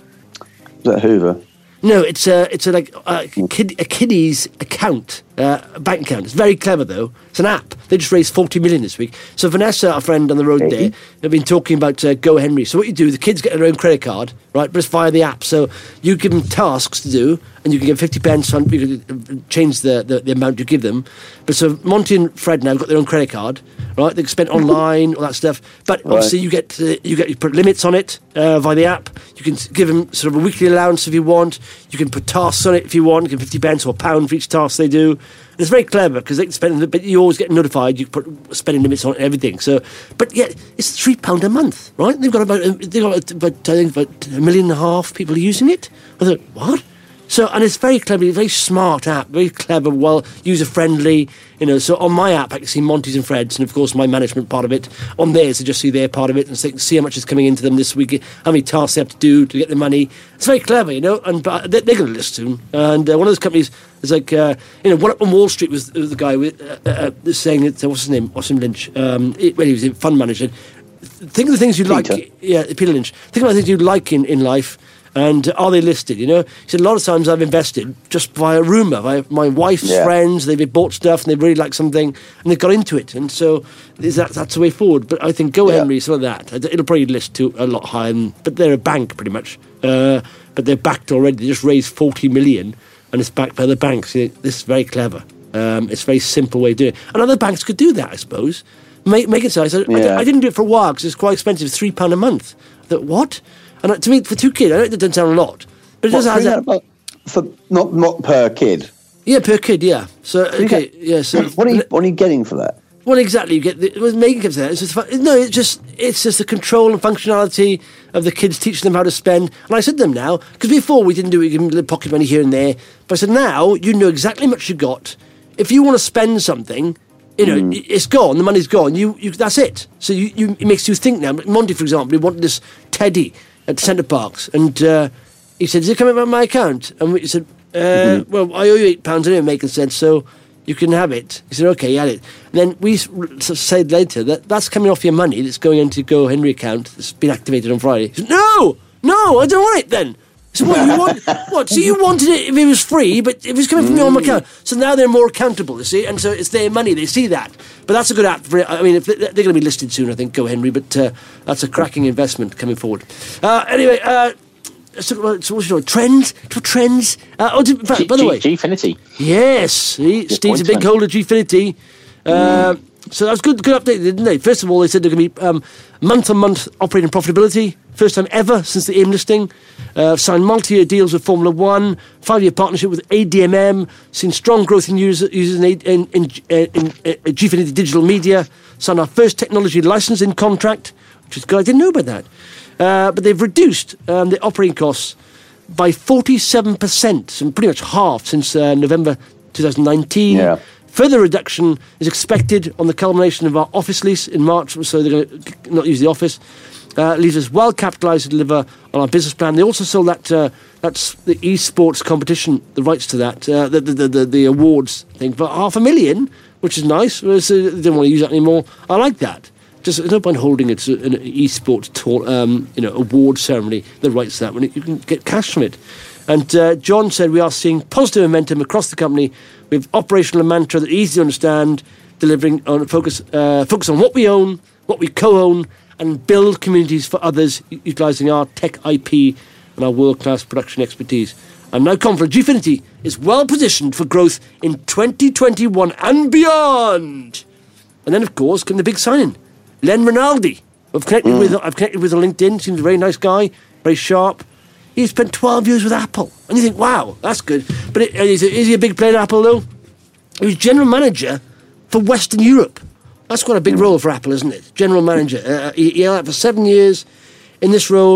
Is that Hoover? No, it's a it's a like a, kid, a kiddie's account, uh, a bank account. It's very clever though. It's an app. They just raised forty million this week. So Vanessa, our friend on the road there, have been talking about uh, Go Henry. So what you do, the kids get their own credit card, right? But it's via the app. So you give them tasks to do, and you can give fifty pence. On, you can change the, the the amount you give them. But so Monty and Fred now have got their own credit card, right? They can spend online, all that stuff. But right. obviously you get uh, you get you put limits on it uh, via the app. You can give them sort of a weekly allowance if you want. You can put tasks on it if you want. You give fifty pence or a pound for each task they do. And it's very clever because they can spend, but you always get notified. You put spending limits on everything. So, but yet it's three pound a month, right? They've got about they've got about I think about a million and a half people using it. I thought, what? So, and it's very clever, it's a very smart app, very clever, well, user-friendly, you know. So on my app, I can see Monty's and Fred's, and of course my management part of it. On theirs, I just see their part of it, and see how much is coming into them this week, how many tasks they have to do to get the money. It's very clever, you know, and but they're, they're going to list soon. And uh, one of those companies is like, uh, you know, one up on Wall Street was, was the guy with, uh, uh, saying, that, uh, what's his name, Austin Lynch, um, it, when he was a fund manager. Think of the things you like, yeah, Peter Lynch. Think about the things you like in, in life. And are they listed, you know? He said, a lot of times I've invested just via rumour, via my wife's yeah. friends, they've bought stuff and they really like something and they've got into it. And so that, that's the way forward. But I think Go yeah. Henry, some of that, it'll probably list to a lot higher, than, but they're a bank pretty much. Uh, but they're backed already. They just raised forty million and it's backed by the banks. So this is very clever. Um, it's a very simple way of doing it. And other banks could do that, I suppose. Make, make it so. I, said, yeah. I, I didn't do it for a while because it's quite expensive, three pounds a month. I thought, what? And to me, for two kids, I know it doesn't sound a lot, but it does have that. For not not per kid. Yeah, per kid. Yeah. So okay, get, yeah. So what are you what are you getting for that? Well, exactly. You get the, it was Megan comes there. It's just no. It's just it's just the control and functionality of the kids, teaching them how to spend. And I said to them now, because before we didn't do it, give them a little pocket money here and there. But I said now you know exactly how much you got. If you want to spend something. You know, mm. it's gone. The money's gone. You, you, that's it. So you, you, it makes you think now. Monty, for example, he wanted this teddy at Centre Parks, and uh, he said, "Does it come out of my account?" And we said, uh, mm-hmm. "Well, I owe you eight pounds anyway, making sense. So you can have it." He said, "Okay, you had it." And then we said later that that's coming off your money. That's going into Go Henry account. That's been activated on Friday. He said, "No, no, I don't want it then." So what you want? What? So you wanted it if it was free, but it was coming from your own account. So now they're more accountable, you see, and so it's their money. They see that, but that's a good app for it. I mean, if they're going to be listed soon, I think. Go Henry, but uh, that's a cracking investment coming forward. Uh, anyway, uh, so what's your know, trends? Trends? Uh, oh, did, G, by the way, Gfinity. Yes, see, Steve's a big holder of Gfinity. Uh, mm. So that was good. Good update, didn't they? First of all, they said they're going to be um, month-on-month operating profitability. First time ever since the A I M listing. Uh, signed multi-year deals with Formula One. Five-year partnership with A D M M. Seen strong growth in user, users in, in, in, in, in uh, Gfinity Digital Media. Signed our first technology licensing contract, which is good. I didn't know about that. Uh, but they've reduced um, the operating costs by forty-seven percent, so pretty much half since uh, November twenty nineteen. Yeah. Further reduction is expected on the culmination of our office lease in March, so they're going to not use the office. Uh, leaves us well capitalised to deliver on our business plan. They also sold that uh, that's the esports competition, the rights to that, uh, the, the, the the awards thing for half a million, which is nice. So they don't want to use that anymore. I like that. Just there's no point holding it to an esports tour, um, you know, award ceremony. The rights to that when it, you can get cash from it. And uh, John said we are seeing positive momentum across the company with operational mantra that is easy to understand, delivering on focus uh, focus on what we own, what we co-own, and build communities for others, utilising our tech I P and our world-class production expertise. I'm now confident Gfinity is well positioned for growth in twenty twenty-one and beyond. And then, of course, came the big signing, Len Rinaldi. I've connected mm. with I've connected with on LinkedIn. Seems a very nice guy, very sharp. He spent twelve years with Apple. And you think, wow, that's good. But it, is, is he a big player at Apple, though? He was general manager for Western Europe. That's quite a big role for Apple, isn't it? General manager. Uh, he, he had that for seven years in this role.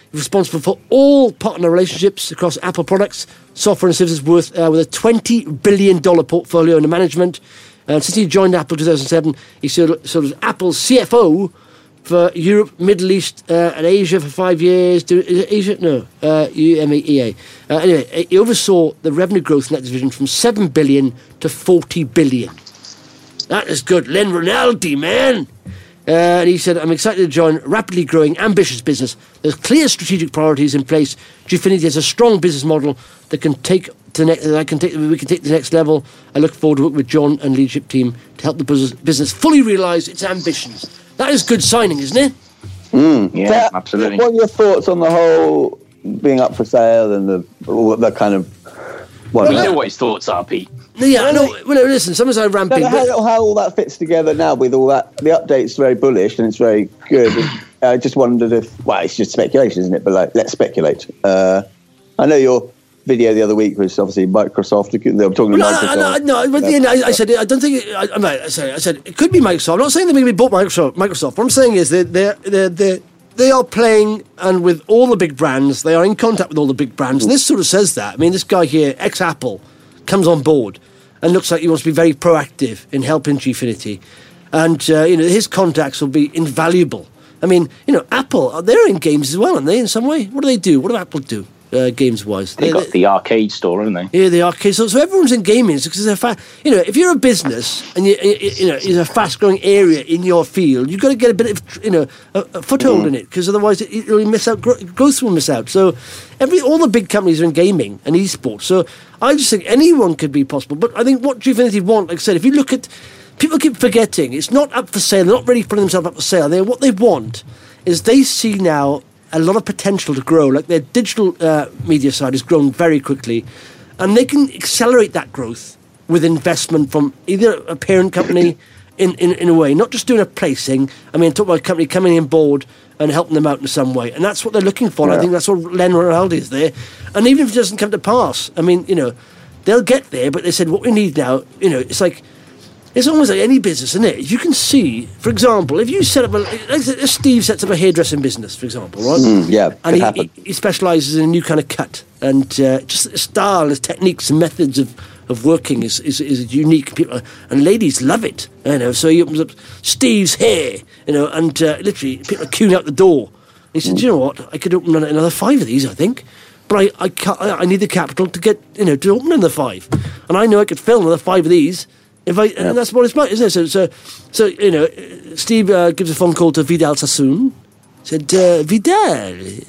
He's responsible for all partner relationships across Apple products, software and services worth uh, with a twenty billion dollars portfolio under management. And since he joined Apple in two thousand seven, he's sort of, sort of Apple's C F O for Europe, Middle East, uh, and Asia for five years. Do, is it Asia? No, uh, U M E A. Uh, anyway, he oversaw the revenue growth in that division from seven billion to forty billion. That is good. Len Rinaldi, man. Uh, and he said, I'm excited to join a rapidly growing, ambitious business. There's clear strategic priorities in place. Gfinity has a strong business model that can take to the next. That I can take. We can take to the next level. I look forward to working with John and leadership team to help the business, business fully realise its ambitions. That is good signing, isn't it? Mm, yeah, so, absolutely. What are your thoughts on the whole being up for sale and the all that kind of? Well, we know what his thoughts are, Pete. Yeah, I know. Well, no, listen, sometimes I ramping. How, but... how all that fits together now with all that, the update's very bullish and it's very good. I just wondered if, well, it's just speculation, isn't it? But like, let's speculate. Uh, I know your video the other week was obviously Microsoft. They were talking well, about Microsoft. No, no, but yeah, I, I said, I don't think, it, I, I, said, I said it could be Microsoft. I'm not saying they're going to be bought by Microsoft. Microsoft. What I'm saying is that they're, they're, they're, they are playing, and with all the big brands, they are in contact with all the big brands. And this sort of says that. I mean, this guy here, ex-Apple, comes on board and looks like he wants to be very proactive in helping Gfinity. And, uh, you know, his contacts will be invaluable. I mean, you know, Apple, they're in games as well, aren't they, in some way? What do they do? What do Apple do, uh, games-wise? They've got the arcade store, haven't they? Yeah, the arcade store. So everyone's in gaming because they're fa- you know, if you're a business and you, you, you know, it's a fast-growing area in your field, you've got to get a bit of, you know, a, a foothold mm. in it, because otherwise it, it'll miss out, growth will miss out. So every all the big companies are in gaming and esports. So I just think anyone could be possible. But I think what Gfinity want, like I said, if you look at, people keep forgetting, it's not up for sale. They're not really putting themselves up for sale. They what they want is they see now a lot of potential to grow. Like their digital uh, media side has grown very quickly, and they can accelerate that growth with investment from either a parent company in, in, in a way, not just doing a placing. I mean, talk about a company coming on board and helping them out in some way. And that's what they're looking for. Yeah. And I think that's what Len Rinaldi is there. And even if it doesn't come to pass, I mean, you know, they'll get there, but they said what we need now, you know, it's like, it's almost like any business, isn't it? You can see, for example, if you set up a, like Steve sets up a hairdressing business, for example, right? Mm, yeah, and he, he, he specialises in a new kind of cut, and uh, just his style, his techniques and methods of, of working is, is is unique. People and ladies love it, you know. So he opens up Steve's hair, you know, and uh, literally people are queuing out the door. And he said, mm. "Do you know what? I could open another five of these, I think." But I, I, can't, I need the capital to get, you know, to open another five, and I know I could fill another five of these. If I, yeah. And that's what it's about, isn't it? So, so, so you know, Steve uh, gives a phone call to Vidal Sassoon. Said, uh, Vidal, uh,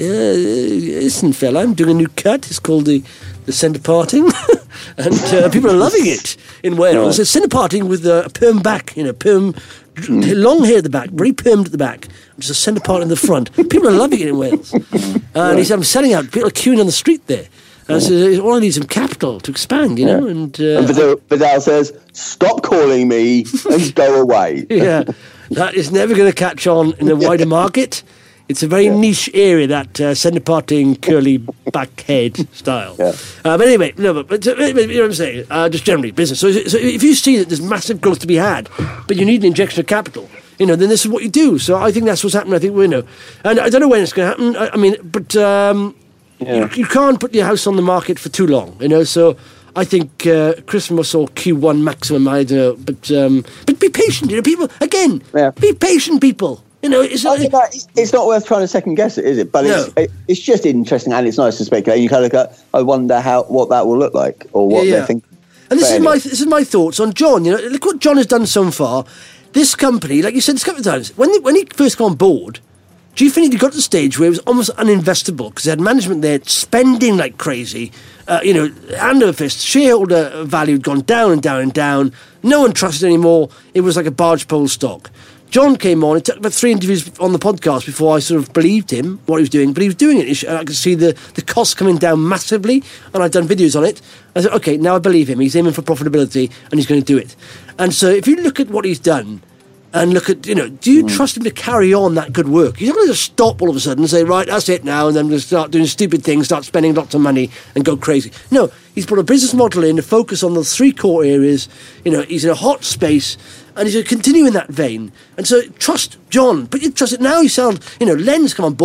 listen, fella, I'm doing a new cut. It's called the, the centre parting. and uh, people are loving it in Wales. It's centre parting with uh, a perm back, you know, perm, mm. long hair at the back, very permed at the back, which is a centre part in the front. People are loving it in Wales. And right. he said, I'm selling out. People are queuing on the street there. And so all I need some capital to expand, you know. Yeah. And, uh, and Vidal, Vidal says, "Stop calling me and go away." Yeah, that is never going to catch on in the wider market. It's a very yeah. niche area, that uh, centre parting curly back head style. Yeah. Uh, but anyway, no, but, but, but you know what I'm saying. Uh, just generally business. So, so if you see that there's massive growth to be had, but you need an injection of capital, you know, then this is what you do. So I think that's what's happening. I think we know, and I don't know when it's going to happen. I, I mean, but. Um, Yeah. You, you can't put your house on the market for too long, you know. So I think uh, Christmas or Q one maximum. I don't know, but um, but be patient, you know. People again, yeah. be patient, people. You know, it's not, it, it's not worth trying to second guess it, is it? But no. it's it, it's just interesting, and it's nice to speculate. You kind of go, I wonder how what that will look like, or what yeah, yeah. they're thinking. And this is my this is my thoughts on John. You know, look what John has done so far. This company, like you said a couple of times, when they, when he first got on board, Gfinity got to the stage where it was almost uninvestable because they had management there spending like crazy. Uh, you know, hand over fist, shareholder value had gone down and down and down. No one trusted anymore. It was like a barge pole stock. John came on. It took about three interviews on the podcast before I sort of believed him, what he was doing. But he was doing it. I could see the, the costs coming down massively, and I'd done videos on it. I said, okay, now I believe him. He's aiming for profitability, and he's going to do it. And so if you look at what he's done, and look at, you know, do you mm. trust him to carry on that good work? He's not going to just stop all of a sudden and say, right, that's it now, and then just start doing stupid things, start spending lots of money and go crazy. No, he's put a business model in to focus on the three core areas. You know, he's in a hot space, and he's going to continue in that vein. And so trust John, but you trust it now. He sounds, you know, Len's come on board.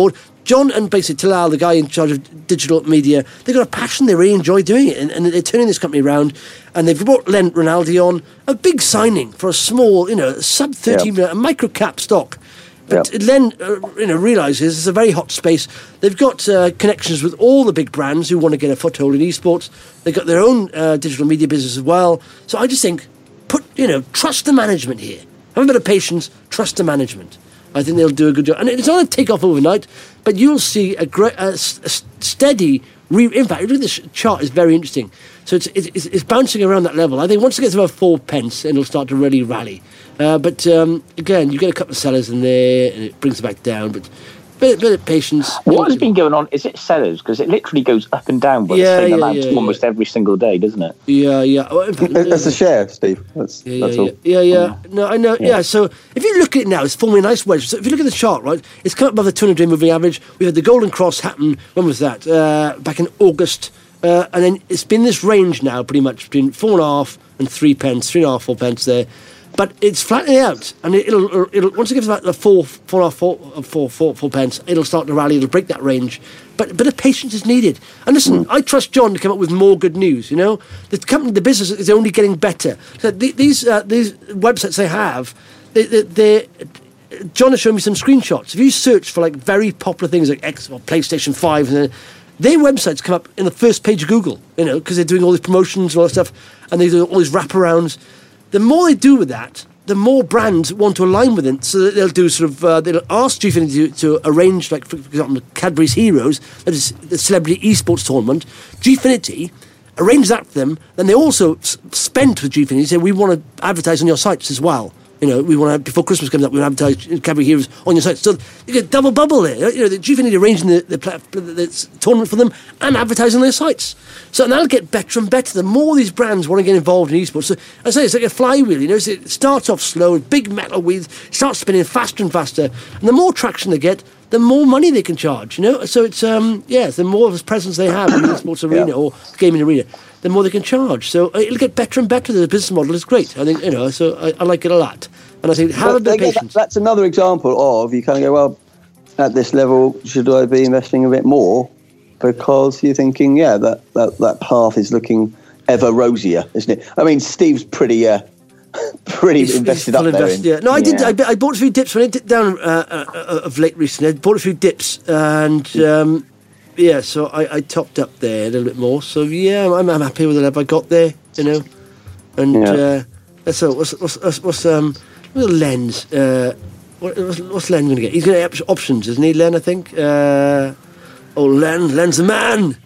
John and basically Talal, the guy in charge of digital media, they've got a passion. They really enjoy doing it, and, and they're turning this company around. And they've brought Len Rinaldi on, a big signing for a small, you know, sub thirty, yeah. a micro cap stock. But yep. Len, uh, you know, realises it's a very hot space. They've got uh, connections with all the big brands who want to get a foothold in esports. They've got their own uh, digital media business as well. So I just think, put, you know, trust the management here. Have a bit of patience, trust the management. I think they'll do a good job. And it's not going to take off overnight, but you'll see a great, a, a steady. Re- in fact, look at this chart; is very interesting. So it's, it's it's bouncing around that level. I think once it gets above four pence, it'll start to really rally. Uh, but um, again, you get a couple of sellers in there, and it brings it back down. But bit, bit of patience. What has been going on? Is it sellers? Because it literally goes up and down by yeah, the same yeah, amount yeah, almost yeah. every single day, doesn't it? Yeah, yeah. Well, fact, that's a share, Steve. That's, yeah, that's yeah, all. yeah, yeah, yeah. No, I know. Yeah. yeah. So if you look at it now, it's forming a nice wedge. So if you look at the chart, right, it's come up above the two hundred day moving average. We had the golden cross happen. When was that? Uh, back in August. Uh, and then it's been this range now, pretty much between four and a half and three pence, three and a half, four pence there. But it's flattening out, and it'll, it'll, it'll once it gets about the four, four and a half, four, four, four, four pence, it'll start to rally. It'll break that range, but a bit of patience is needed. And listen, mm. I trust John to come up with more good news. You know, the company, the business is only getting better. So the, these uh, these websites they have, they, they, they John has shown me some screenshots. If you search for like very popular things like X or PlayStation Five, and their websites come up in the first page of Google, you know, because they're doing all these promotions and all that stuff, and they do all these wraparounds. The more they do with that, the more brands want to align with it. So that they'll do sort of, uh, they'll ask Gfinity to, to arrange, like, for example, Cadbury's Heroes, that is the celebrity esports tournament. Gfinity arrange that for them, then they also s- spend with Gfinity, say, we want to advertise on your sites as well. You know, we want to, before Christmas comes up, we want to advertise Cadbury Heroes on your site. So you get double bubble there. You know, the Gfinity arranging the, the, the, the tournament for them and advertising on their sites. So and that'll get better and better. The more these brands want to get involved in esports. So I say it's like a flywheel. You know, so it starts off slow, big metal wheels, starts spinning faster and faster. And the more traction they get, the more money they can charge. You know, so it's um yeah, the more of a presence they have in the esports arena yeah. or gaming arena, the more they can charge. So it'll get better and better. The business model is great. I think, you know, so I, I like it a lot. And I think, have but a bit of patience. That, that's another example of, you kind of go, well, at this level, should I be investing a bit more? Because you're thinking, yeah, that, that, that path is looking ever rosier, isn't it? I mean, Steve's pretty uh, pretty he's, he's invested up there. Invest, in, yeah. No, I yeah. did. I, I bought a few dips when I dipped down uh, uh, of late recently. I bought a few dips and... Um, yeah, so I, I topped up there a little bit more. So yeah, I'm, I'm happy with the level I got there, you know. And yeah. uh, so what's what's what's, what's um what's Len's uh what, what's, what's Len going to get? He's going to get options, isn't he, Len? I think. Uh, oh, Len, Len's the man.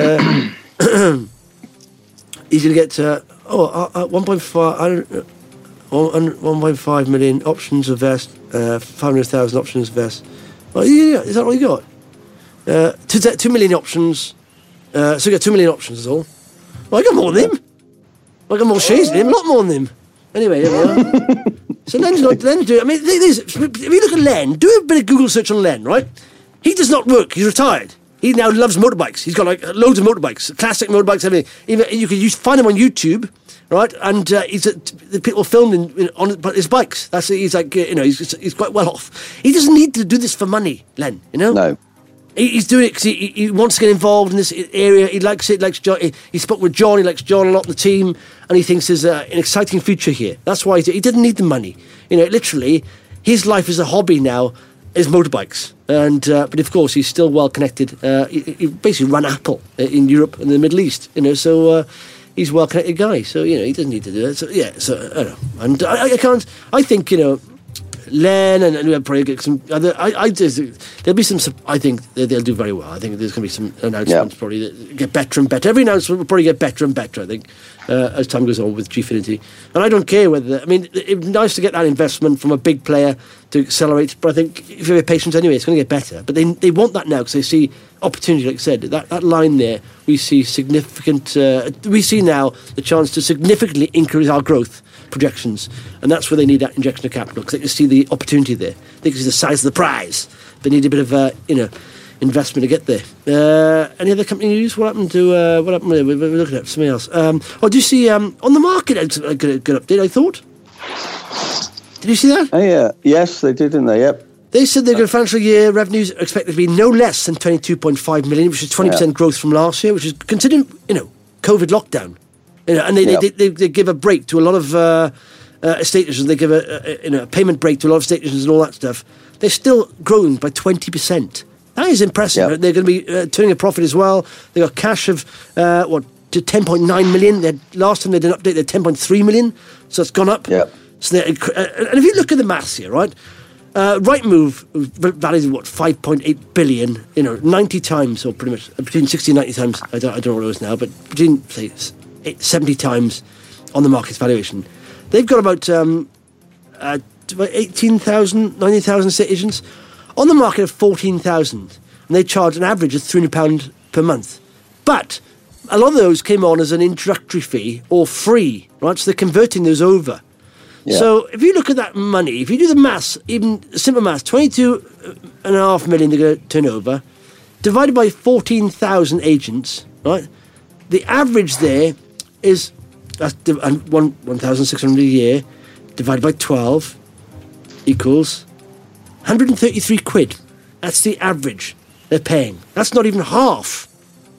Uh, he's going to get uh, oh uh, one point five. I don't. Uh, one point five million options of vest. Uh, five hundred thousand options vest. Well, yeah, is that all you got? Uh, two, two million options. Uh, so you got two million options, is all. Well, I got more than him. I got more shares than him, a lot more than him. Anyway, here we are. So Len's not, Len's doing, I mean, there's, if you look at Len, do a bit of Google search on Len, right? He does not work, he's retired. He now loves motorbikes. He's got like loads of motorbikes, classic motorbikes, everything. Even, you can use, find him on YouTube, right? And uh, he's uh, the people filming in, on his bikes. That's he's like, you know, he's he's quite well off. He doesn't need to do this for money, Len, you know? No. He's doing it because he, he wants to get involved in this area. He likes it. Likes John. He, he spoke with John. He likes John a lot, the team, and he thinks there's uh, an exciting future here. That's why he, he didn't need the money. You know, literally, his life is a hobby now. Is motorbikes, and uh, but of course he's still well connected. Uh, he, he basically ran Apple in Europe and the Middle East. You know, so uh, he's a well connected guy. So you know, he doesn't need to do it. So yeah, so I don't know. And I, I can't. I think you know. Len and, and we'll probably get some other. I, I just there'll be some. I think they'll do very well. I think there's going to be some announcements yeah. probably that get better and better. Every announcement will probably get better and better. I think uh, as time goes on with Gfinity, and I don't care whether. I mean, it's nice to get that investment from a big player to accelerate. But I think if you have patience anyway, it's going to get better. But they they want that now because they see opportunity. Like I said, that that line there, we see significant. Uh, we see now the chance to significantly increase our growth projections, and that's where they need that injection of capital because they can see the opportunity there. They can see the size of the prize. They need a bit of uh, you know investment to get there. Uh, any other company news? What happened to uh, what happened? We're looking at something else. Um, oh, do you see um, on the market? A good, good update. I thought. Did you see that? Oh yeah, yes, they did, didn't they? Yep. They said their financial year revenues are expected to be no less than twenty-two point five million, which is twenty percent yeah. growth from last year, which is considering, you know, COVID lockdown. You know, and they, yep. they, they, they give a break to a lot of uh, uh, estate agents. They give a, a, you know, a payment break to a lot of estate agents and all that stuff. They're still growing by twenty percent. That is impressive. Yep. They're going to be uh, turning a profit as well. They got cash of, uh, what, to ten point nine million. They had, last time they did an update, they had ten point three million. So it's gone up. Yep. So uh, and if you look at the maths here, right? Uh, Rightmove valued at what, five point eight billion, you know, ninety times, or pretty much between sixty and ninety times, I don't, I don't know what it is now, but between, say, seventy times on the market's valuation. They've got about, um, uh, about eighteen thousand, nineteen thousand estate agents on the market of fourteen thousand, and they charge an average of three hundred pounds per month. But a lot of those came on as an introductory fee or free, right? So they're converting those over. Yeah. So if you look at that money, if you do the maths, even simple maths, twenty-two and a half million they're going to turn over, divided by fourteen thousand agents, right? The average there is that's one thousand six hundred a year, divided by twelve, equals one hundred thirty-three quid. That's the average they're paying. That's not even half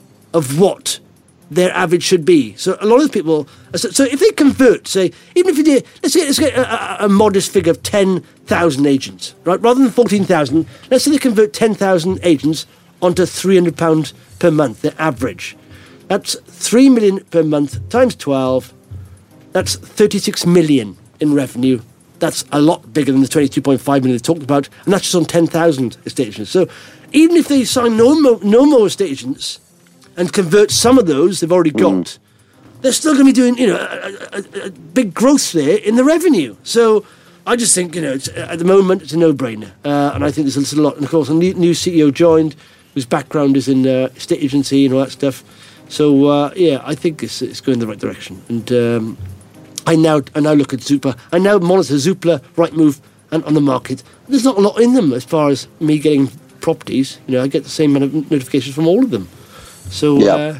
of what their average should be. So a lot of people, so, so if they convert, say, even if you did, let's get, let's get a, a, a modest figure of ten thousand agents, right? Rather than fourteen thousand, let's say they convert ten thousand agents onto three hundred pounds per month, their average. That's three million per month times twelve. That's thirty-six million in revenue. That's a lot bigger than the twenty-two point five million they talked about, and that's just on ten thousand estate agents. So even if they sign no more, no more estate agents, and convert some of those they've already got, mm. they're still going to be doing, you know, a, a, a big growth there in the revenue. So I just think, you know, it's, at the moment, it's a no-brainer. Uh, and I think there's a lot. And, of course, a new, new C E O joined, whose background is in uh, estate agency and all that stuff. So, uh, yeah, I think it's, it's going in the right direction. And um, I now I now look at Zoopla. I now monitor Zoopla, Rightmove, and on the market. There's not a lot in them as far as me getting properties. You know, I get the same amount of notifications from all of them. So yep. uh,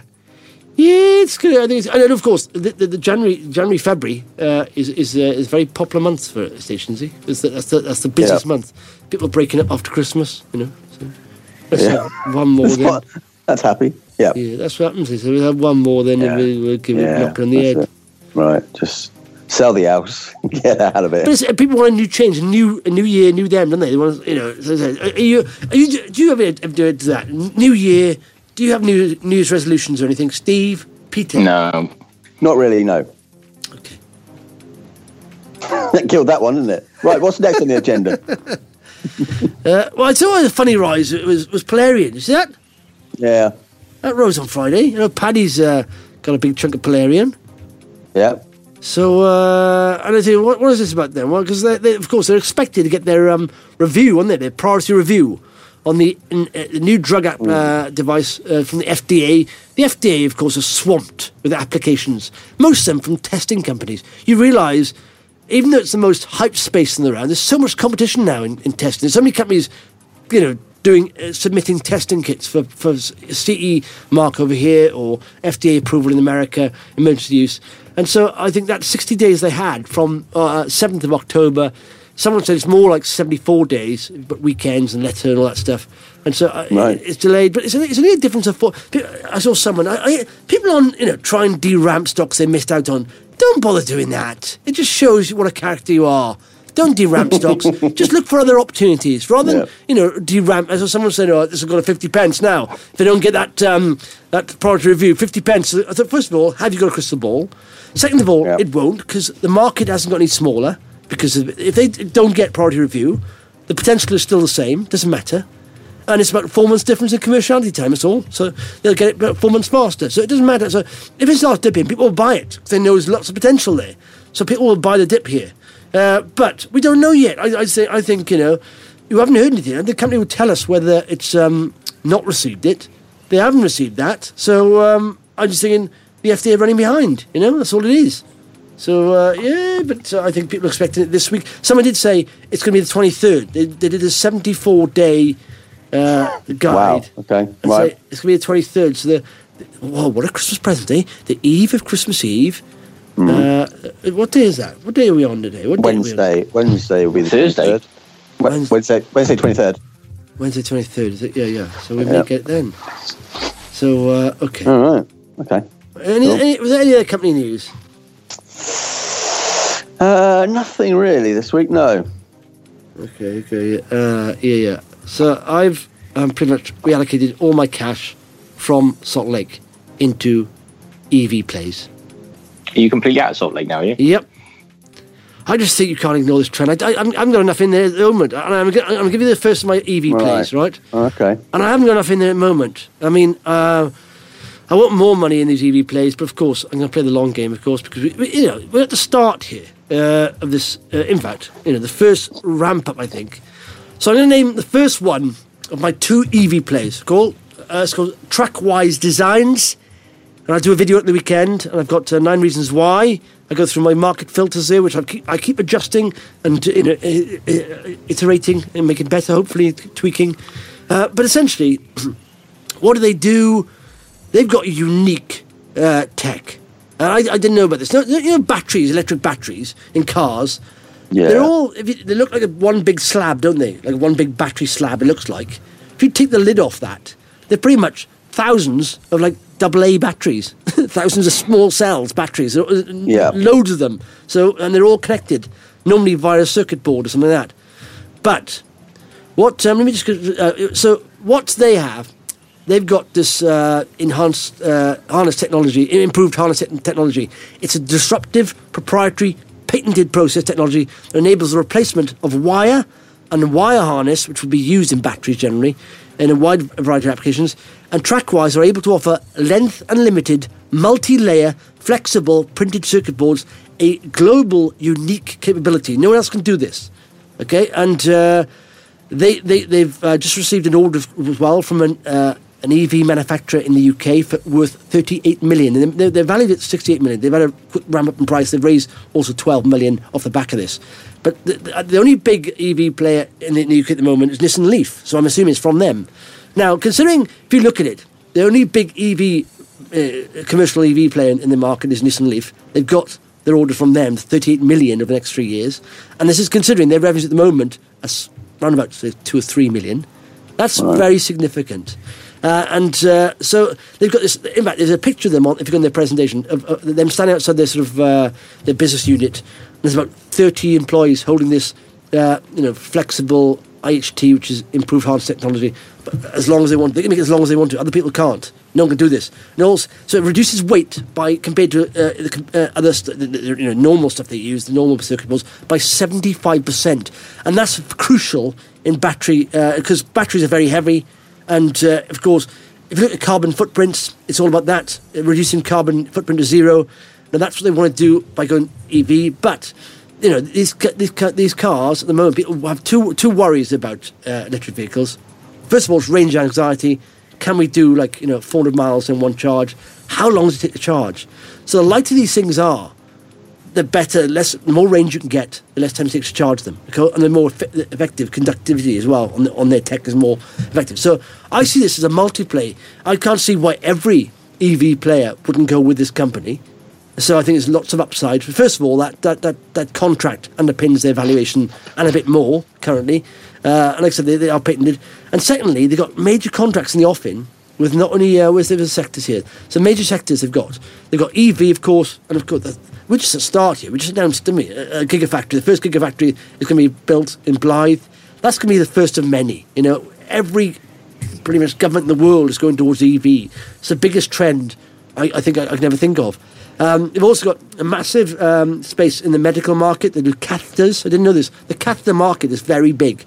yeah, it's good. I think, it's, and of course, the, the, the January, January, February uh, is is uh, is a very popular month for estate agency. That's the, that's the, that's the busiest yep. month. People breaking up after Christmas, you know. So let's yeah. have one more. That's, then. What, that's happy. Yeah, yeah, that's what happens. So we'll have one more, then yeah. we'll, we'll give yeah. it a knock on the head. It. Right, just sell the house, get out of it. But it's, people want a new change, a new a new year, new them, don't they? They want, you know. Are you? Are you? Do you ever do that? New year. Do you have new news resolutions or anything, Steve? Peter? No. Not really, no. Okay. That killed that one, didn't it? Right, what's next on the agenda? uh, well, I saw a funny rise. It was, was Polarian. You see that? Yeah. That rose on Friday. You know, Paddy's uh, got a big chunk of Polarian. Yeah. So, uh, and I think, what, what is this about then? Well, because, they, they, of course, they're expected to get their um, review, aren't they? Their priority review on the, in, uh, the new drug app, uh, device uh, from the F D A. The F D A, of course, is swamped with applications, most of them from testing companies. You realise, even though it's the most hyped space in the round, there's so much competition now in, in testing. There's so many companies, you know, doing uh, submitting testing kits for, for C E mark over here or F D A approval in America, emergency use. And so I think that sixty days they had from uh, seventh of October, someone said it's more like seventy-four days, but weekends and letter and all that stuff. And so uh, right. it's delayed, but it's, it's only a difference of four. I saw someone, I, I, people on, you know, try and deramp stocks they missed out on. Don't bother doing that. It just shows what a character you are. Don't deramp stocks. Just look for other opportunities rather than, yeah. you know, deramp. As someone said, oh, this has got a fifty pence now. If they don't get that um, that priority review, fifty pence. I thought, first of all, have you got a crystal ball? Second of all, yeah. it won't, because the market hasn't got any smaller. Because if they don't get priority review, the potential is still the same. Doesn't matter. And it's about four months difference in commerciality time, that's all. So they'll get it about four months faster. So it doesn't matter. So if it starts dipping, people will buy it because they know there's lots of potential there. So people will buy the dip here. Uh, but we don't know yet. I, I, say, I think, you know, you haven't heard anything. The company will tell us whether it's um, not received it. They haven't received that. So um, I'm just thinking the F D A are running behind. You know, that's all it is. So, uh, yeah, but uh, I think people are expecting it this week. Someone did say it's going to be the twenty-third. They, they did a seventy-four day uh, guide. Wow, okay, right. So it's going to be the twenty-third. So, the, the, whoa, what a Christmas present, eh? The eve of Christmas Eve. Mm. Uh, what day is that? What day are we on today? What Wednesday. Day are we on? Wednesday will be the Thursday. twenty-third. Wednesday, Wednesday, Wednesday twenty-third. Wednesday twenty-third, is it? Yeah, yeah. So we yeah. make it then. So, uh, okay. All right. Okay. Any, cool. any, was there any other company news? Uh, nothing really this week, no. Okay, okay. Uh, yeah, yeah. So I've um, pretty much reallocated all my cash from Salt Lake into E V plays. Are you completely out of Salt Lake now, are you? Yep. I just think you can't ignore this trend. I, I, I haven't got enough in there at the moment. And I'm going to give you the first of my E V right. plays, right? Okay. And I haven't got enough in there at the moment. I mean, uh, I want more money in these E V plays, but of course, I'm going to play the long game, of course, because we, we, you know, we're at the start here uh, of this. Uh, in fact, you know, the first ramp up, I think. So I'm going to name the first one of my two E V plays. Called uh, it's called Trackwise Designs, and I do a video at the weekend, and I've got uh, nine reasons why. I go through my market filters here, which I keep, I keep adjusting and you know, iterating and making better, hopefully tweaking. Uh, but essentially, what do they do? They've got unique uh, tech. And I, I didn't know about this. You know, you know batteries, electric batteries in cars? Yeah. They're all, if you, they look like a one big slab, don't they? Like one big battery slab, it looks like. If you take the lid off that, they're pretty much thousands of like double A batteries, thousands of small cells batteries, yeah. loads of them. So, and they're all connected, normally via a circuit board or something like that. But what? Um, let me just. Uh, so what they have, they've got this uh, enhanced uh, harness technology, improved harness technology. It's a disruptive, proprietary, patented process technology that enables the replacement of wire and wire harness, which would be used in batteries generally, in a wide variety of applications. And Trackwise are able to offer length unlimited, multi-layer, flexible printed circuit boards, a global, unique capability. No one else can do this. Okay, and uh, they, they, they've uh, just received an order as well from an, uh, an E V manufacturer in the U K for worth thirty-eight million. And they're, they're valued at sixty-eight million. They've had a quick ramp up in price. They've raised also twelve million off the back of this. But the, the, the only big E V player in the, in the U K at the moment is Nissan Leaf. So I'm assuming it's from them. Now, considering, if you look at it, the only big E V, uh, commercial E V player in, in the market is Nissan Leaf. They've got their order from them, thirty-eight million over the next three years. And this is considering their revenues at the moment are around about say, two or three million. That's right. Very significant. Uh, and uh, so they've got this, in fact, there's a picture of them, on, if you go on their presentation, of, of them standing outside their sort of, uh, their business unit. There's about thirty employees holding this, uh, you know, flexible I H T, which is improved harness technology, but as long as they want, they can make it as long as they want to. Other people can't. No one can do this. And also, so it reduces weight by compared to uh, the, uh, other st- the, the, you know, normal stuff they use, the normal circuit boards, by seventy-five percent, and that's crucial in battery because uh, batteries are very heavy, and uh, of course, if you look at carbon footprints, it's all about that, reducing carbon footprint to zero. Now that's what they want to do by going E V, but you know, these these these cars at the moment, people have two two worries about uh, electric vehicles. First of all, it's range anxiety. Can we do like you know four hundred miles in one charge? How long does it take to charge? So the lighter these things are, the better, less, the more range you can get, the less time it takes to charge them, because, and the more eff- effective conductivity as well on the, on their tech is more effective. So I see this as a multi-play. I can't see why every E V player wouldn't go with this company. So I think there's lots of upside. First of all, that that, that, that contract underpins their valuation and a bit more currently. Uh, and like I said, they, they are patented. And secondly, they've got major contracts in the offing with not only, uh, where's the sectors here? So major sectors they've got. They've got E V, of course, and of course, the, we're just at start here. We just announced to me a, a gigafactory. The first gigafactory is going to be built in Blythe. That's going to be the first of many. You know, every pretty much government in the world is going towards E V. It's the biggest trend I, I think I, I can ever think of. Um, they've also got a massive um, space in the medical market. They do catheters. I didn't know this. The catheter market is very big,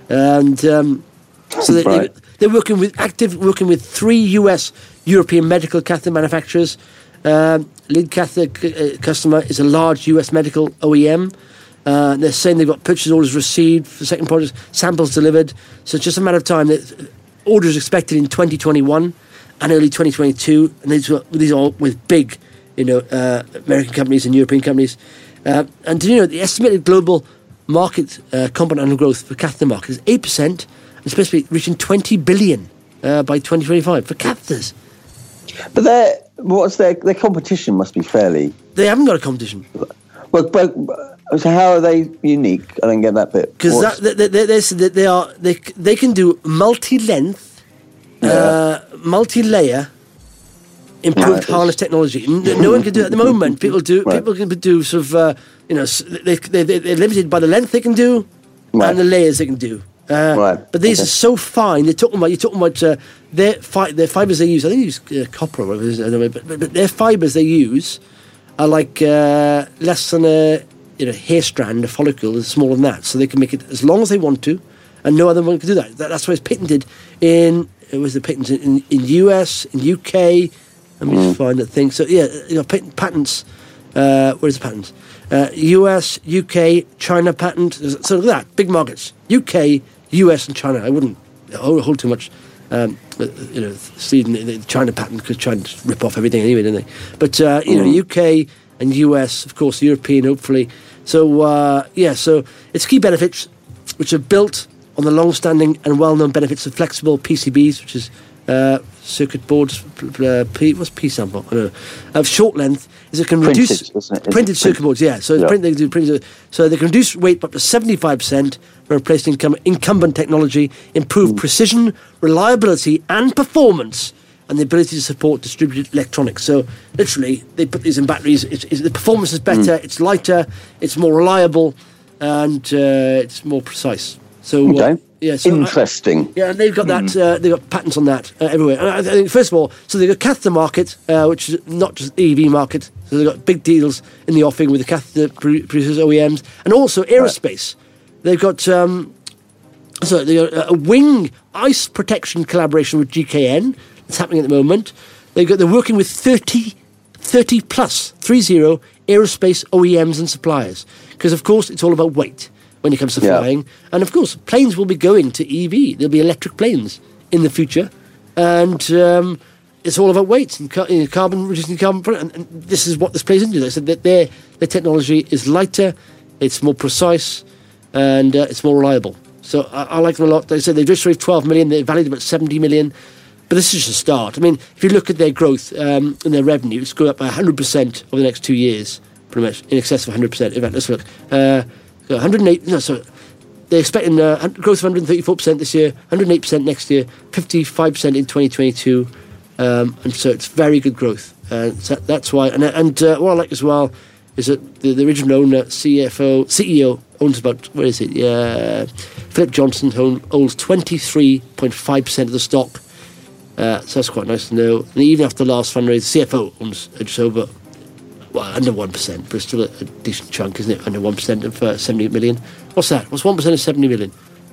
and um, so they, right. they, they're working with active working with three U S European medical catheter manufacturers. Um, lead catheter c- uh, customer is a large U S medical O E M. Uh, they're saying they've got purchase orders received for second projects, samples delivered. So it's just a matter of time. That orders expected in twenty twenty-one and early twenty twenty-two, and these are, these are with big. You know, uh, American companies and European companies. Uh, and, you know, the estimated global market uh, compound annual growth for catheter market is eight percent and it's supposed to be reaching twenty billion uh, by twenty twenty-five for catheters. But their what's their, their competition must be fairly... They haven't got a competition. Well, but, so how are they unique? I didn't get that bit. Because they, they, they, they, they are they they can do multi-length, yeah. uh, multi-layer, improved right. harness technology. No, no one can do it at the moment. People do. Right. People can do sort of. Uh, you know, they, they they're limited by the length they can do, right. and the layers they can do. Uh, right. But these okay. are so fine. They're talking about. You're talking about uh, their fi- their fibers they use. I think they use uh, copper, or whatever, anyway, but, but, but their fibers they use are like uh, less than a you know hair strand, a follicle is smaller than that. So they can make it as long as they want to, and no other one can do that. that that's why it's patented in. It was the patent in in U S, in U K. Let me mm. just find that thing. So yeah, you know, patent, patents. Uh, where's the patents? Uh, U S, U K, China patent. So look at that, big markets. U K, U S, and China. I wouldn't hold, hold too much, um, you know, Sweden, the China patent, because China just rip off everything anyway, don't they? But uh, you mm. know, U K and U S, of course, European, hopefully. So uh, yeah, so it's key benefits which are built on the long-standing and well-known benefits of flexible P C Bs, which is uh, circuit boards. Uh, P, what's P sample? I don't know. Of short length. Is it can printed, reduce isn't it? printed it circuit printed? boards, yeah. So yeah. print, they do printed, so they can reduce weight by up to seventy-five percent by replacing incum- incumbent technology, improve mm. precision, reliability, and performance, and the ability to support distributed electronics. So literally, they put these in batteries. It's, it's, the performance is better. Mm. It's lighter. It's more reliable, and uh, it's more precise. So okay. uh, yeah, so interesting. I, yeah, and they've got that. Mm. Uh, they've got patents on that uh, everywhere. And I think first of all, so they've got catheter market, uh, which is not just E V market. So they've got big deals in the offing with the catheter producers, O E Ms, and also aerospace. Right. They've got um, so they got a wing ice protection collaboration with G K N that's happening at the moment. They've got they're working with thirty, thirty plus three zero aerospace O E Ms and suppliers, because of course it's all about weight when it comes to yeah. flying. And of course, planes will be going to E V. There'll be electric planes in the future. And um, it's all about weight and car- you know, carbon, reducing carbon. And, and this is what this plays into. They said that their, their technology is lighter, it's more precise, and uh, it's more reliable. So I, I like them a lot. They said they've just raised twelve million, they're valued about seventy million. But this is just a start. I mean, if you look at their growth um, and their revenue, it's going up by one hundred percent over the next two years, pretty much, in excess of one hundred percent. In fact, let's look. Uh, one hundred eight, no, so they're expecting uh, growth of one hundred thirty-four percent this year, one hundred eight percent next year, fifty-five percent in twenty twenty-two, um, and so it's very good growth. Uh, so that's why, and, and uh, what I like as well is that the, the original owner, C F O, C E O, owns about, where is it? Yeah, Philip Johnson own, owns twenty-three point five percent of the stock, uh, so that's quite nice to know. And even after the last fundraise, C F O owns just over, well, under one percent, but it's still a, a decent chunk, isn't it? Under one percent of uh, seventy million. What's that? What's one percent of seventy million?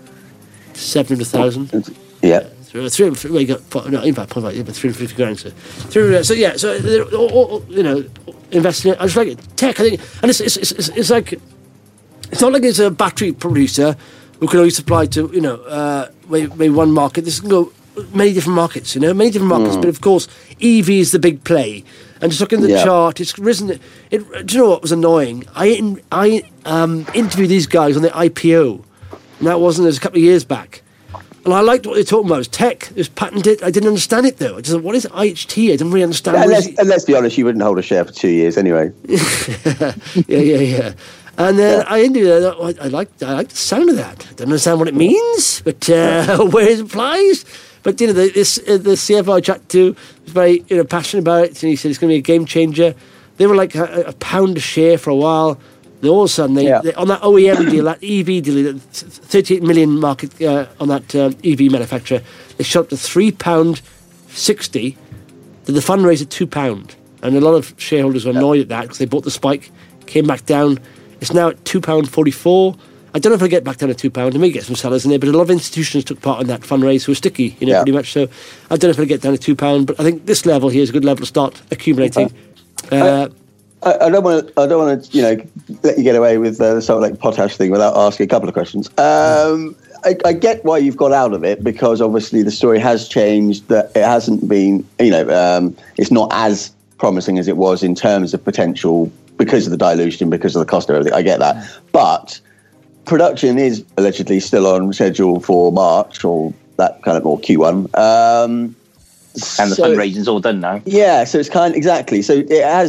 seven hundred thousand? Yeah. Uh, three hundred, well, you got, no, in fact, yeah, but three hundred fifty grand. So, three hundred, so yeah, so they're all, all, you know, investing in it. I just like it. Tech, I think, and it's, it's, it's, it's like, it's not like it's a battery producer who can only supply to, you know, uh, maybe, maybe one market. This can go many different markets, you know, many different markets. Mm. But of course, E V is the big play. And just looking at the yeah. chart, it's risen. It, it, do you know what was annoying? I in, I um, interviewed these guys on the I P O, and that wasn't as a couple of years back. And I liked what they were talking about. It was tech, it was patented. I didn't understand it though. I just thought, what is I H T? I didn't really understand. Yeah, and, let's, and let's be honest, you wouldn't hold a share for two years anyway. yeah, yeah, yeah. And then yeah. I interviewed. I, I, I like, I like the sound of that. I don't understand what it means, but uh, where it applies. But you know, the, this, uh, the C F O I chatted to was very you know passionate about it, and he said it's going to be a game changer. They were like a, a pound a share for a while. Then all of a sudden, they, yeah. they on that O E M deal, that E V deal, that thirty-eight million market uh, on that uh, E V manufacturer, they shot up to three pound sixty. Did the fundraise at two pound, and a lot of shareholders were annoyed yeah. at that because they bought the spike, came back down. It's now at two pound forty-four. I don't know if it'll get back down to two pounds. I may get some sellers in there, but a lot of institutions took part in that fundraise who were sticky, you know, yeah. pretty much. So I don't know if it'll get down to two pounds, but I think this level here is a good level to start accumulating. Uh, I, I don't want to. I don't want to. You know, let you get away with uh, something like potash thing without asking a couple of questions. Um, I, I get why you've got out of it, because obviously the story has changed. That it hasn't been. You know, um, it's not as promising as it was in terms of potential because of the dilution, because of the cost of everything. I get that, but production is allegedly still on schedule for March or that kind of more Q one. Um, and the so, fundraising's all done now. Yeah, so it's kind of, exactly. So it has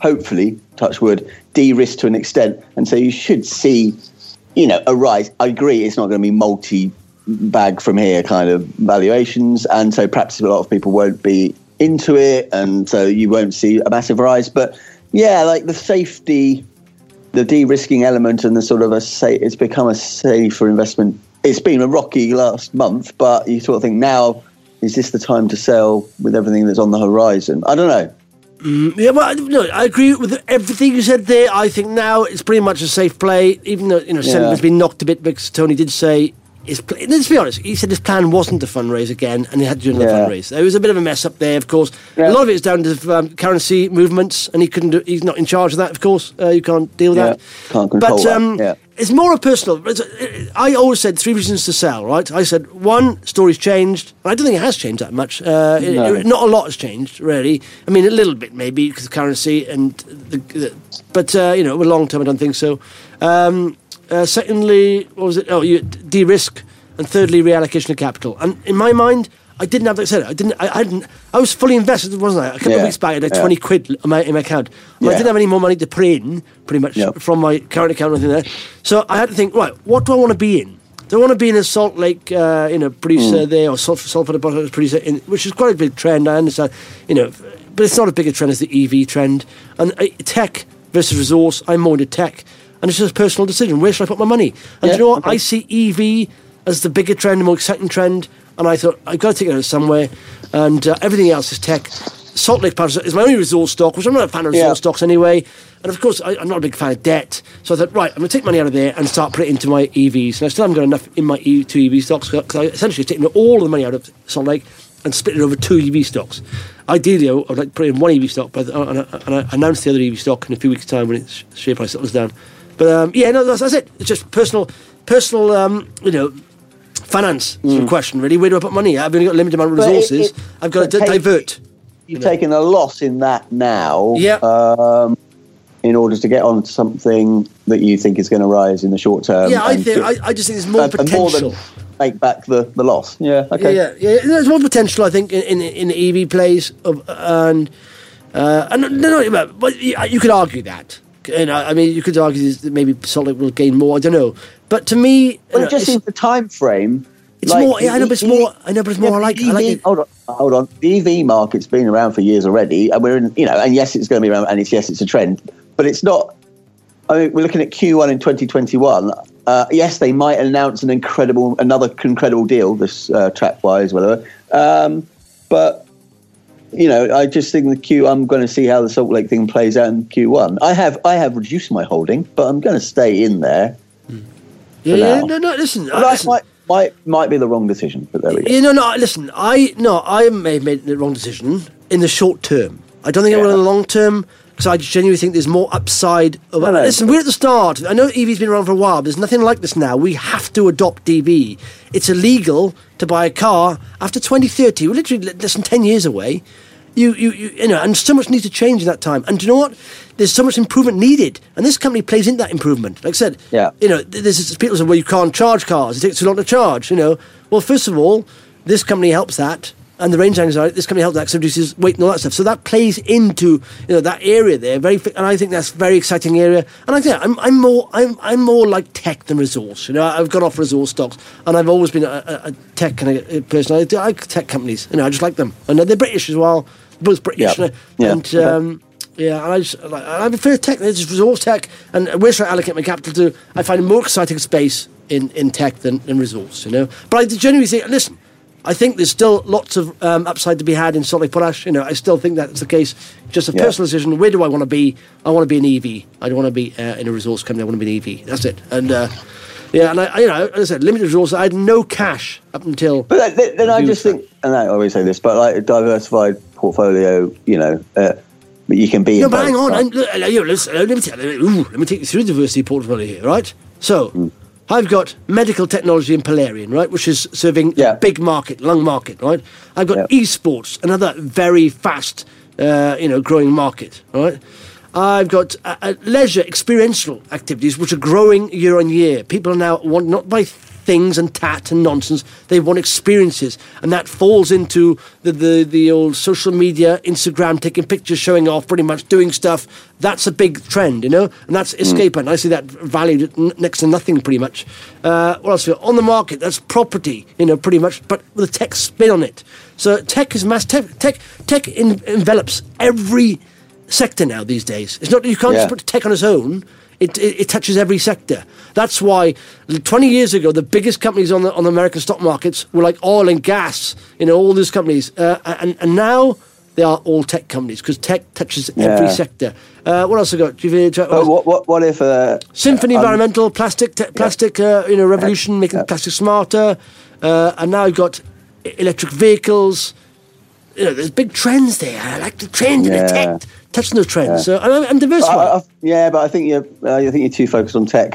hopefully, touch wood, de-risk to an extent. And so you should see, you know, a rise. I agree it's not going to be multi-bag from here kind of valuations. And so perhaps a lot of people won't be into it. And so you won't see a massive rise. But yeah, like the safety, the de-risking element and the sort of a say, it's become a safer investment. It's been a rocky last month, but you sort of think now, is this the time to sell with everything that's on the horizon? I don't know. Mm, yeah, well, no, I agree with everything you said there. I think now it's pretty much a safe play, even though, you know, Yeah. sentiment's been knocked a bit because Tony did say, his pl- let's be honest, he said his plan wasn't to fundraise again and he had to do another Yeah. fundraise. There was a bit of a mess up there, of course. Yeah. A lot of it is down to um, currency movements and he couldn't do, he's not in charge of that, of course. Uh, you can't deal with Yeah, that. can't control but, that, um, yeah. It's more a personal. It's a, I always said three reasons to sell, right? I said, one, story's changed. And I don't think it has changed that much. Uh, it- No. it- not a lot has changed, really. I mean, a little bit, maybe, because of currency. and the, the, But, uh, you know, over long term, I don't think so. Um, uh, secondly, what was it? Oh, you de-risk. And thirdly, reallocation of capital. And in my mind, I didn't have, like I said, I didn't, I, I didn't, I was fully invested, wasn't I? A couple Yeah. of weeks back, I had like Yeah. twenty quid in my, in my account. And I Yeah. didn't have any more money to put in, pretty much, Yep. from my current account or anything there. So I had to think, right, what do I want to be in? Do I want to be in a Salt Lake, uh, you know, producer Mm. there, or Salt, Salford Bottle producer, in, which is quite a big trend, I understand, you know, but it's not a bigger trend as the E V trend. And uh, tech versus resource, I'm more into tech. And it's just a personal decision. Where should I put my money? And Yeah, do you know what? okay. I see E V as the bigger trend, the more exciting trend. And I thought, I've got to take it out somewhere. And uh, everything else is tech. Salt Lake Powder is my only resource stock, which I'm not a fan of resource Yeah. stocks anyway. And of course, I, I'm not a big fan of debt. So I thought, right, I'm going to take money out of there and start putting it into my E Vs. And I still haven't got enough in my e- two E V stocks because I essentially taken all the money out of Salt Lake and split it over two E V stocks. Ideally, I would like to put in one E V stock, but and I, and I announced the other E V stock in a few weeks' time when its share price settles down. But um, yeah, no, that's, that's it. It's just personal, personal, um, you know, finance mm. question, really. Where do I put money? I've only got a limited amount of But it- resources. it- I've got to but d- take- divert. You've you know. taken a loss in that now. Yeah. Um, in order to get on to something that you think is going to rise in the short term. Yeah, I and think get- I, I just think there's more and- and more potential. than make back the, the loss. Yeah, okay. Yeah, yeah, yeah. There's more potential, I think, in in, in the E V plays, of, and uh, and no, no, but you you could argue that. You know, I mean, you could argue that maybe Salt Lake will gain more. I don't know, but to me, you Well, know, it just it's, seems the time frame. it's like, more. Yeah, I know, but it's the- more. I know, but it's more. Yeah, I like. the I like E V it. Hold on, hold on. The E V market's been around for years already, and we're in. You know, and yes, it's going to be around, and it's yes, it's a trend, but it's not. I mean, we're looking at Q one in twenty twenty-one. Uh, yes, they might announce an incredible, another incredible deal, this uh, TrackWise, whatever. Um, but you know, I just think the Q. I'm going to see how the Salt Lake thing plays out in Q one. I have, I have reduced my holding, but I'm going to stay in there. Yeah, for yeah. now. No, no. Listen, But uh, that listen. might, might, might be the wrong decision. But there we go. You know, no. Listen, I no. I may have made the wrong decision in the short term. I don't think I will in the long term. Because I genuinely think there's more upside. Of, No, no. Listen, we're at the start. I know E V's been around for a while, but there's nothing like this now. We have to adopt E V. It's illegal to buy a car after twenty thirty. We're literally less than ten years away. You, you, you, you know, and so much needs to change in that time. And do you know what? There's so much improvement needed, and this company plays into that improvement. Like I said, Yeah. you know, there's there's people say, well, you can't charge cars. It takes too long to charge. You know, well, first of all, this company helps that. And the range anxiety, this company helps that, because it reduces weight and all that stuff. So that plays into, you know, that area there. Very, and I think that's a very exciting area. And I think I'm, I'm more, I'm, I'm more like tech than resource. You know, I've gone off resource stocks, and I've always been a, a, a tech kind of person. I, I like tech companies. You know, I just like them, and they're British as well. They're both British. Yeah. And, Yeah. and um, yeah, and I just, like, I prefer tech. It's just resource tech, and where should I allocate my capital to? I find a more exciting space in, in tech than, than resource. You know, but I genuinely say, listen. I think there's still lots of um, upside to be had in Salt Lake Potash. You know, I still think that's the case. Just a Yeah. personal decision. Where do I want to be? I want to be an E V. I don't want to be uh, in a resource company. I want to be an E V. That's it. And uh, yeah, and I, you know, as I said, limited resources. I had no cash up until. But then, then I just think, and I always say this, but like a diversified portfolio, you know, uh, but you can be. No, in but both, hang on. right? I'm, look, uh, you know, listen, uh, let me tell you. Ooh, let me take you through the diversity portfolio here, right? So. Mm. I've got medical technology in Polarian, right, which is serving Yeah. a big market, lung market, right? I've got Yeah. esports, another very fast, uh, you know, growing market, right? I've got uh, uh, leisure, experiential activities, which are growing year on year. People are now want not buy things and tat and nonsense. They want experiences, and that falls into the, the, the old social media, Instagram, taking pictures, showing off, pretty much doing stuff. That's a big trend, you know, and that's escape. And I see that valued at n- next to nothing, pretty much. Uh, what else? On the market, that's property, you know, pretty much, but with a tech spin on it. So tech is mass tech. Tech, tech in, envelops every sector now these days. It's not you can't Yeah. just put tech on its own. It, it it touches every sector. That's why twenty years ago the biggest companies on the on the American stock markets were like oil and gas. You know, all these companies, uh, and and now they are all tech companies because tech touches every Yeah. sector. Uh, what else I got? Do you, uh, But what, what, what if... Uh, Symphony um, Environmental, plastic, te- plastic, uh, you know, revolution, making Yeah. plastic smarter, uh, and now you've got e- electric vehicles. You know, there's big trends there. I like the trend in the Yeah. tech, touching those trends. So I'm, I'm I, diversified. I, yeah, but I think you're, uh, I think you're too focused on tech.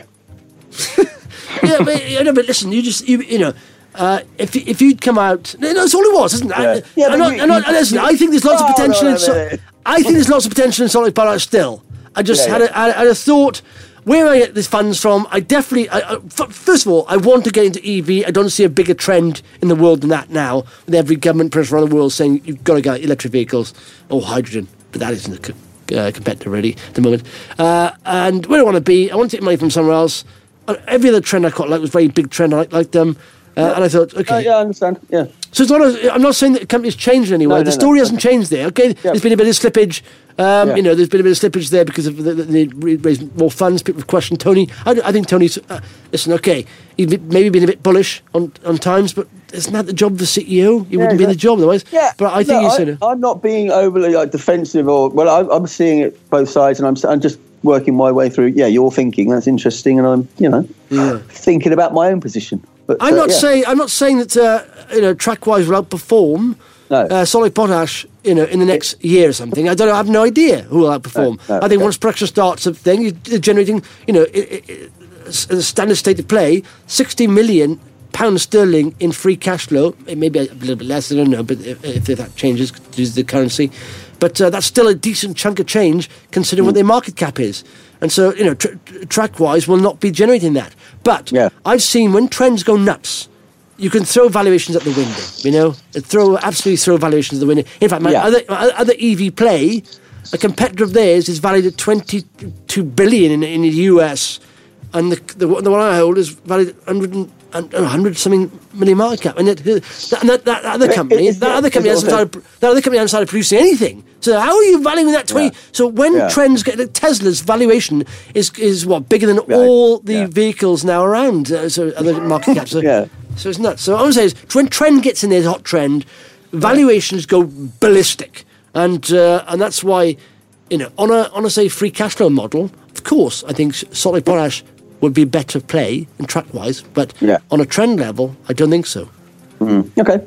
yeah, but, you know, but listen, you just, you, you know, uh, if if you'd come out, no, that's all it was, isn't it? Yeah. I, Yeah, I'm but not, you- I'm not, you- listen, you- I think there's lots Oh, of potential no, in. no, So, no, no. I think there's lots of potential in solid potash still. I just Yeah, had, yeah. A, I had a thought. Where I get these funds from, I definitely, I, I, f- first of all, I want to get into E V. I don't see a bigger trend in the world than that now, with every government press around the world saying you've got to get electric vehicles or hydrogen, but that isn't a co- uh, competitor really at the moment. Uh, and where I want to be, I want to take money from somewhere else. Uh, every other trend I quite like was a very big trend. I liked, liked them. Uh, and I thought, okay. Uh, yeah, I understand. Yeah. So it's not a, I'm not saying that the company's changed in any way. No, the no, no. story hasn't changed there. Okay, Yeah. there's been a bit of slippage. Um, Yeah. You know, there's been a bit of slippage there because of the, the, they raised more funds. People question Tony. I, I think Tony's uh, listen. Okay, he's maybe been a bit bullish on, on times, but isn't that the job of the C E O? He wouldn't be in the job otherwise. Yeah, but I think no, you I, said it. I'm not being overly like defensive or well. I, I'm seeing it both sides, and I'm I'm just working my way through. Yeah, you're thinking that's interesting, and I'm you know Yeah. thinking about my own position. But I'm uh, not yeah. saying I'm not saying that uh, you know Trackwise will outperform No. uh, solid potash. You know, in the next year or something, I don't know. I have no idea who will outperform. No, no, I think okay. once production starts, a thing you're generating. You know, it, it, it, a standard state of play, sixty million pounds sterling in free cash flow. It may be a little bit less. I don't know, but if, if that changes due to the currency, but uh, that's still a decent chunk of change considering Mm. what their market cap is. And so, you know, tr- tr- Trackwise will not be generating that. But Yeah. I've seen when trends go nuts, you can throw valuations at the window, you know? Throw absolutely throw valuations at the window. In fact, my Yeah. other, my other E V play, a competitor of theirs is valued at twenty-two billion in, in the U S, and the, the, one- the one I hold is valued at one hundred and, and one hundred something million market cap. And, it, that, and that, that other But company, is that it- other company is it hasn't also- started, that other company hasn't started producing anything. So how are you valuing that twenty? Yeah. So when Yeah. trends get Tesla's valuation is is what bigger than Yeah. all the Yeah. vehicles now around. Uh, so other market caps. So, Yeah. so it's nuts. So what I'm saying is when trend gets in there, hot trend, valuations go ballistic, and uh, and that's why you know on a on a say free cash flow model, of course I think solid potash would be better play in track wise, but Yeah. on a trend level, I don't think so. Okay.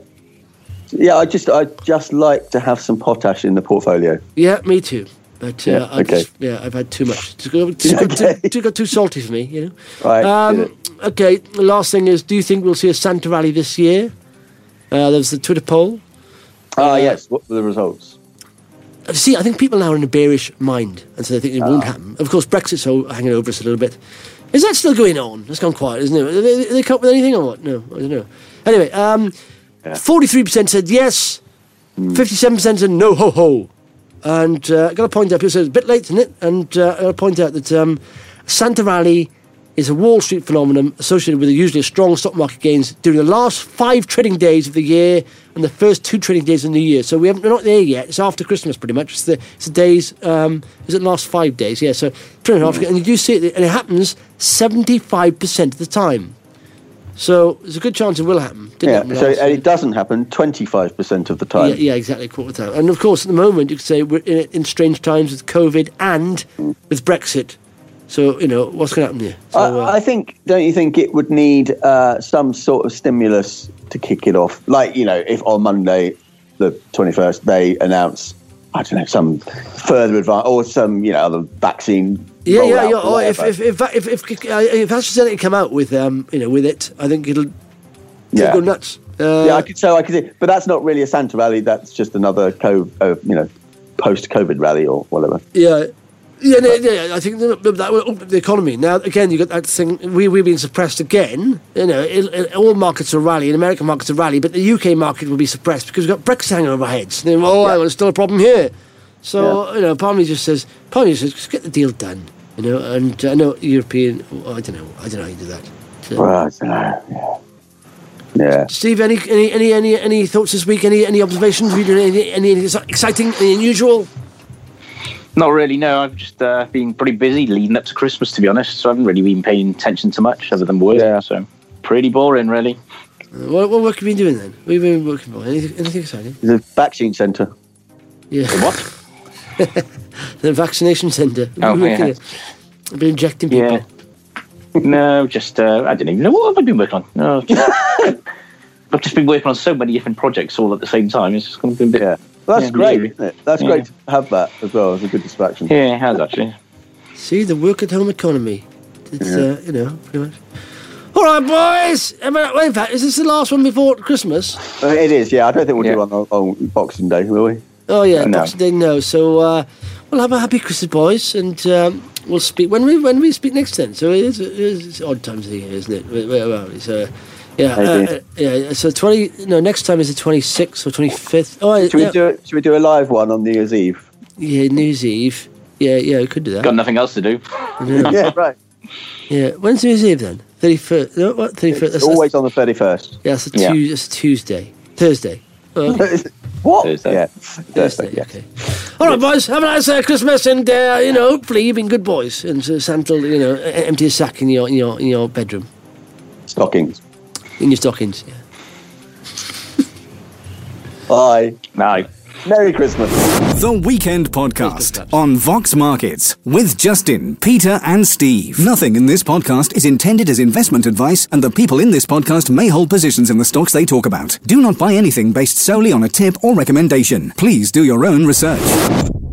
Yeah, I just I just like to have some potash in the portfolio. Yeah, me too. But uh, Yeah, I've okay. just, yeah, I've had too much. It's got, it's got, Okay. too, too, got too salty for me, you know. Right. Um, did it. okay. The last thing is, do you think we'll see a Santa rally this year? Uh, there was the Twitter poll. Ah, uh, yes. What were the results? Uh, See, I think people now are in a bearish mind, and so they think it won't Ah. happen. Of course, Brexit's all hanging over us a little bit. Is that still going on? It's gone quiet, isn't it? Are they, are they come up with anything or what? No, I don't know. Anyway, um, forty-three percent said yes, fifty-seven percent said no ho ho. And uh, I've got to point out, people say it's a bit late, isn't it? And uh, I've got to point out that um, Santa Rally is a Wall Street phenomenon associated with usually strong stock market gains during the last five trading days of the year and the first two trading days of the year. So we haven't, we're not there yet. It's after Christmas, pretty much. It's the, it's the days, um, is it last five days? Yeah, so pretty much after, and you do see it, and it happens seventy-five percent of the time. So there's a good chance it will happen. Didn't Yeah. happen So last and year. it doesn't happen twenty-five percent of the time. Yeah, yeah, exactly, quarter time. And of course, at the moment, you could say we're in, in strange times with COVID and with Brexit. So, you know, what's going to happen here? So, uh, I, I think, don't you think it would need uh, some sort of stimulus to kick it off? Like, you know, if on Monday, the twenty-first, they announce, I don't know, some further advance or some, you know, other vaccine. yeah, yeah, rollout yeah. or Or if whatever. if if if if, if, uh, if AstraZeneca come out with um, you know, with it, I think it'll, it'll Yeah. go nuts. Uh, yeah, I could so I could see, but that's not really a Santa rally. That's just another co, uh, you know, post-COVID rally or whatever. yeah. Yeah, no, yeah, I think that, that will open the economy. Now, again, you got that thing, we, we're being suppressed again. You know, it, it, all markets are rallying, American markets are rallying, but the U K market will be suppressed because we've got Brexit hanging over our heads. And then, oh, yeah. well, there's still a problem here. So, yeah. you know, part of me just says, part of me says, just get the deal done. You know, and I know European, oh, I don't know, I don't know how you do that. So, well, I don't know, yeah. Yeah. Steve, any any any any, any thoughts this week? Any any observations? Have you done any, any, any exciting, any unusual? Not really, no. I've just uh, been pretty busy leading up to Christmas, to be honest. So I haven't really been paying attention to much other than work. Yeah. So pretty boring, really. Uh, what, what work have you been doing then? What have you been working for? Anything, anything exciting? The vaccine centre. Yeah. The what? The vaccination centre. Oh, yeah. I've been injecting people. Yeah. No, just, uh, I don't even know. What have I been working on? No, just, I've just been working on so many different projects all at the same time. It's just going to be a bit... Yeah. Well, that's yeah, great, really. isn't it? That's yeah. great to have that as well. It's a good distraction. Yeah, it has, actually. See, the work-at-home economy. It's, yeah. uh, you know, pretty much. All right, boys. Well, in fact, is this the last one before Christmas? Uh, it is, yeah. I don't think we'll yeah. do it on, on Boxing Day, will we? Oh, yeah, no. Boxing Day, no. So, uh, we'll have a happy Christmas, boys, and um, we'll speak when we when we speak next then. So it is, it is it's odd times of the year, isn't it? Well, it's, uh, yeah, uh, yeah. So twenty. No, next time is the twenty-sixth or twenty-fifth. Oh, should yeah. we do it? Should we do a live one on New Year's Eve? Yeah, New Year's Eve. Yeah, yeah, we could do that. Got nothing else to do. Yeah, yeah right. Yeah, when's New Year's Eve then? Thirty-first. No, what? Thirty-first. It's always on the thirty-first. Yeah, it's a, yeah. Tuesday, it's a Tuesday. Thursday. Uh, what? Thursday. Yeah, Thursday. Thursday. Yeah. Okay. All right, boys. Have a nice uh, Christmas, and uh, you know, hopefully you've been good boys, and uh, Santa, you know, empty a sack in your in your in your bedroom. Stockings. In your stockings. Yeah. Bye. No. Merry Christmas. The Weekend Podcast on Vox Markets with Justin, Peter and Steve. Nothing in this podcast is intended as investment advice, and the people in this podcast may hold positions in the stocks they talk about. Do not buy anything based solely on a tip or recommendation. Please do your own research.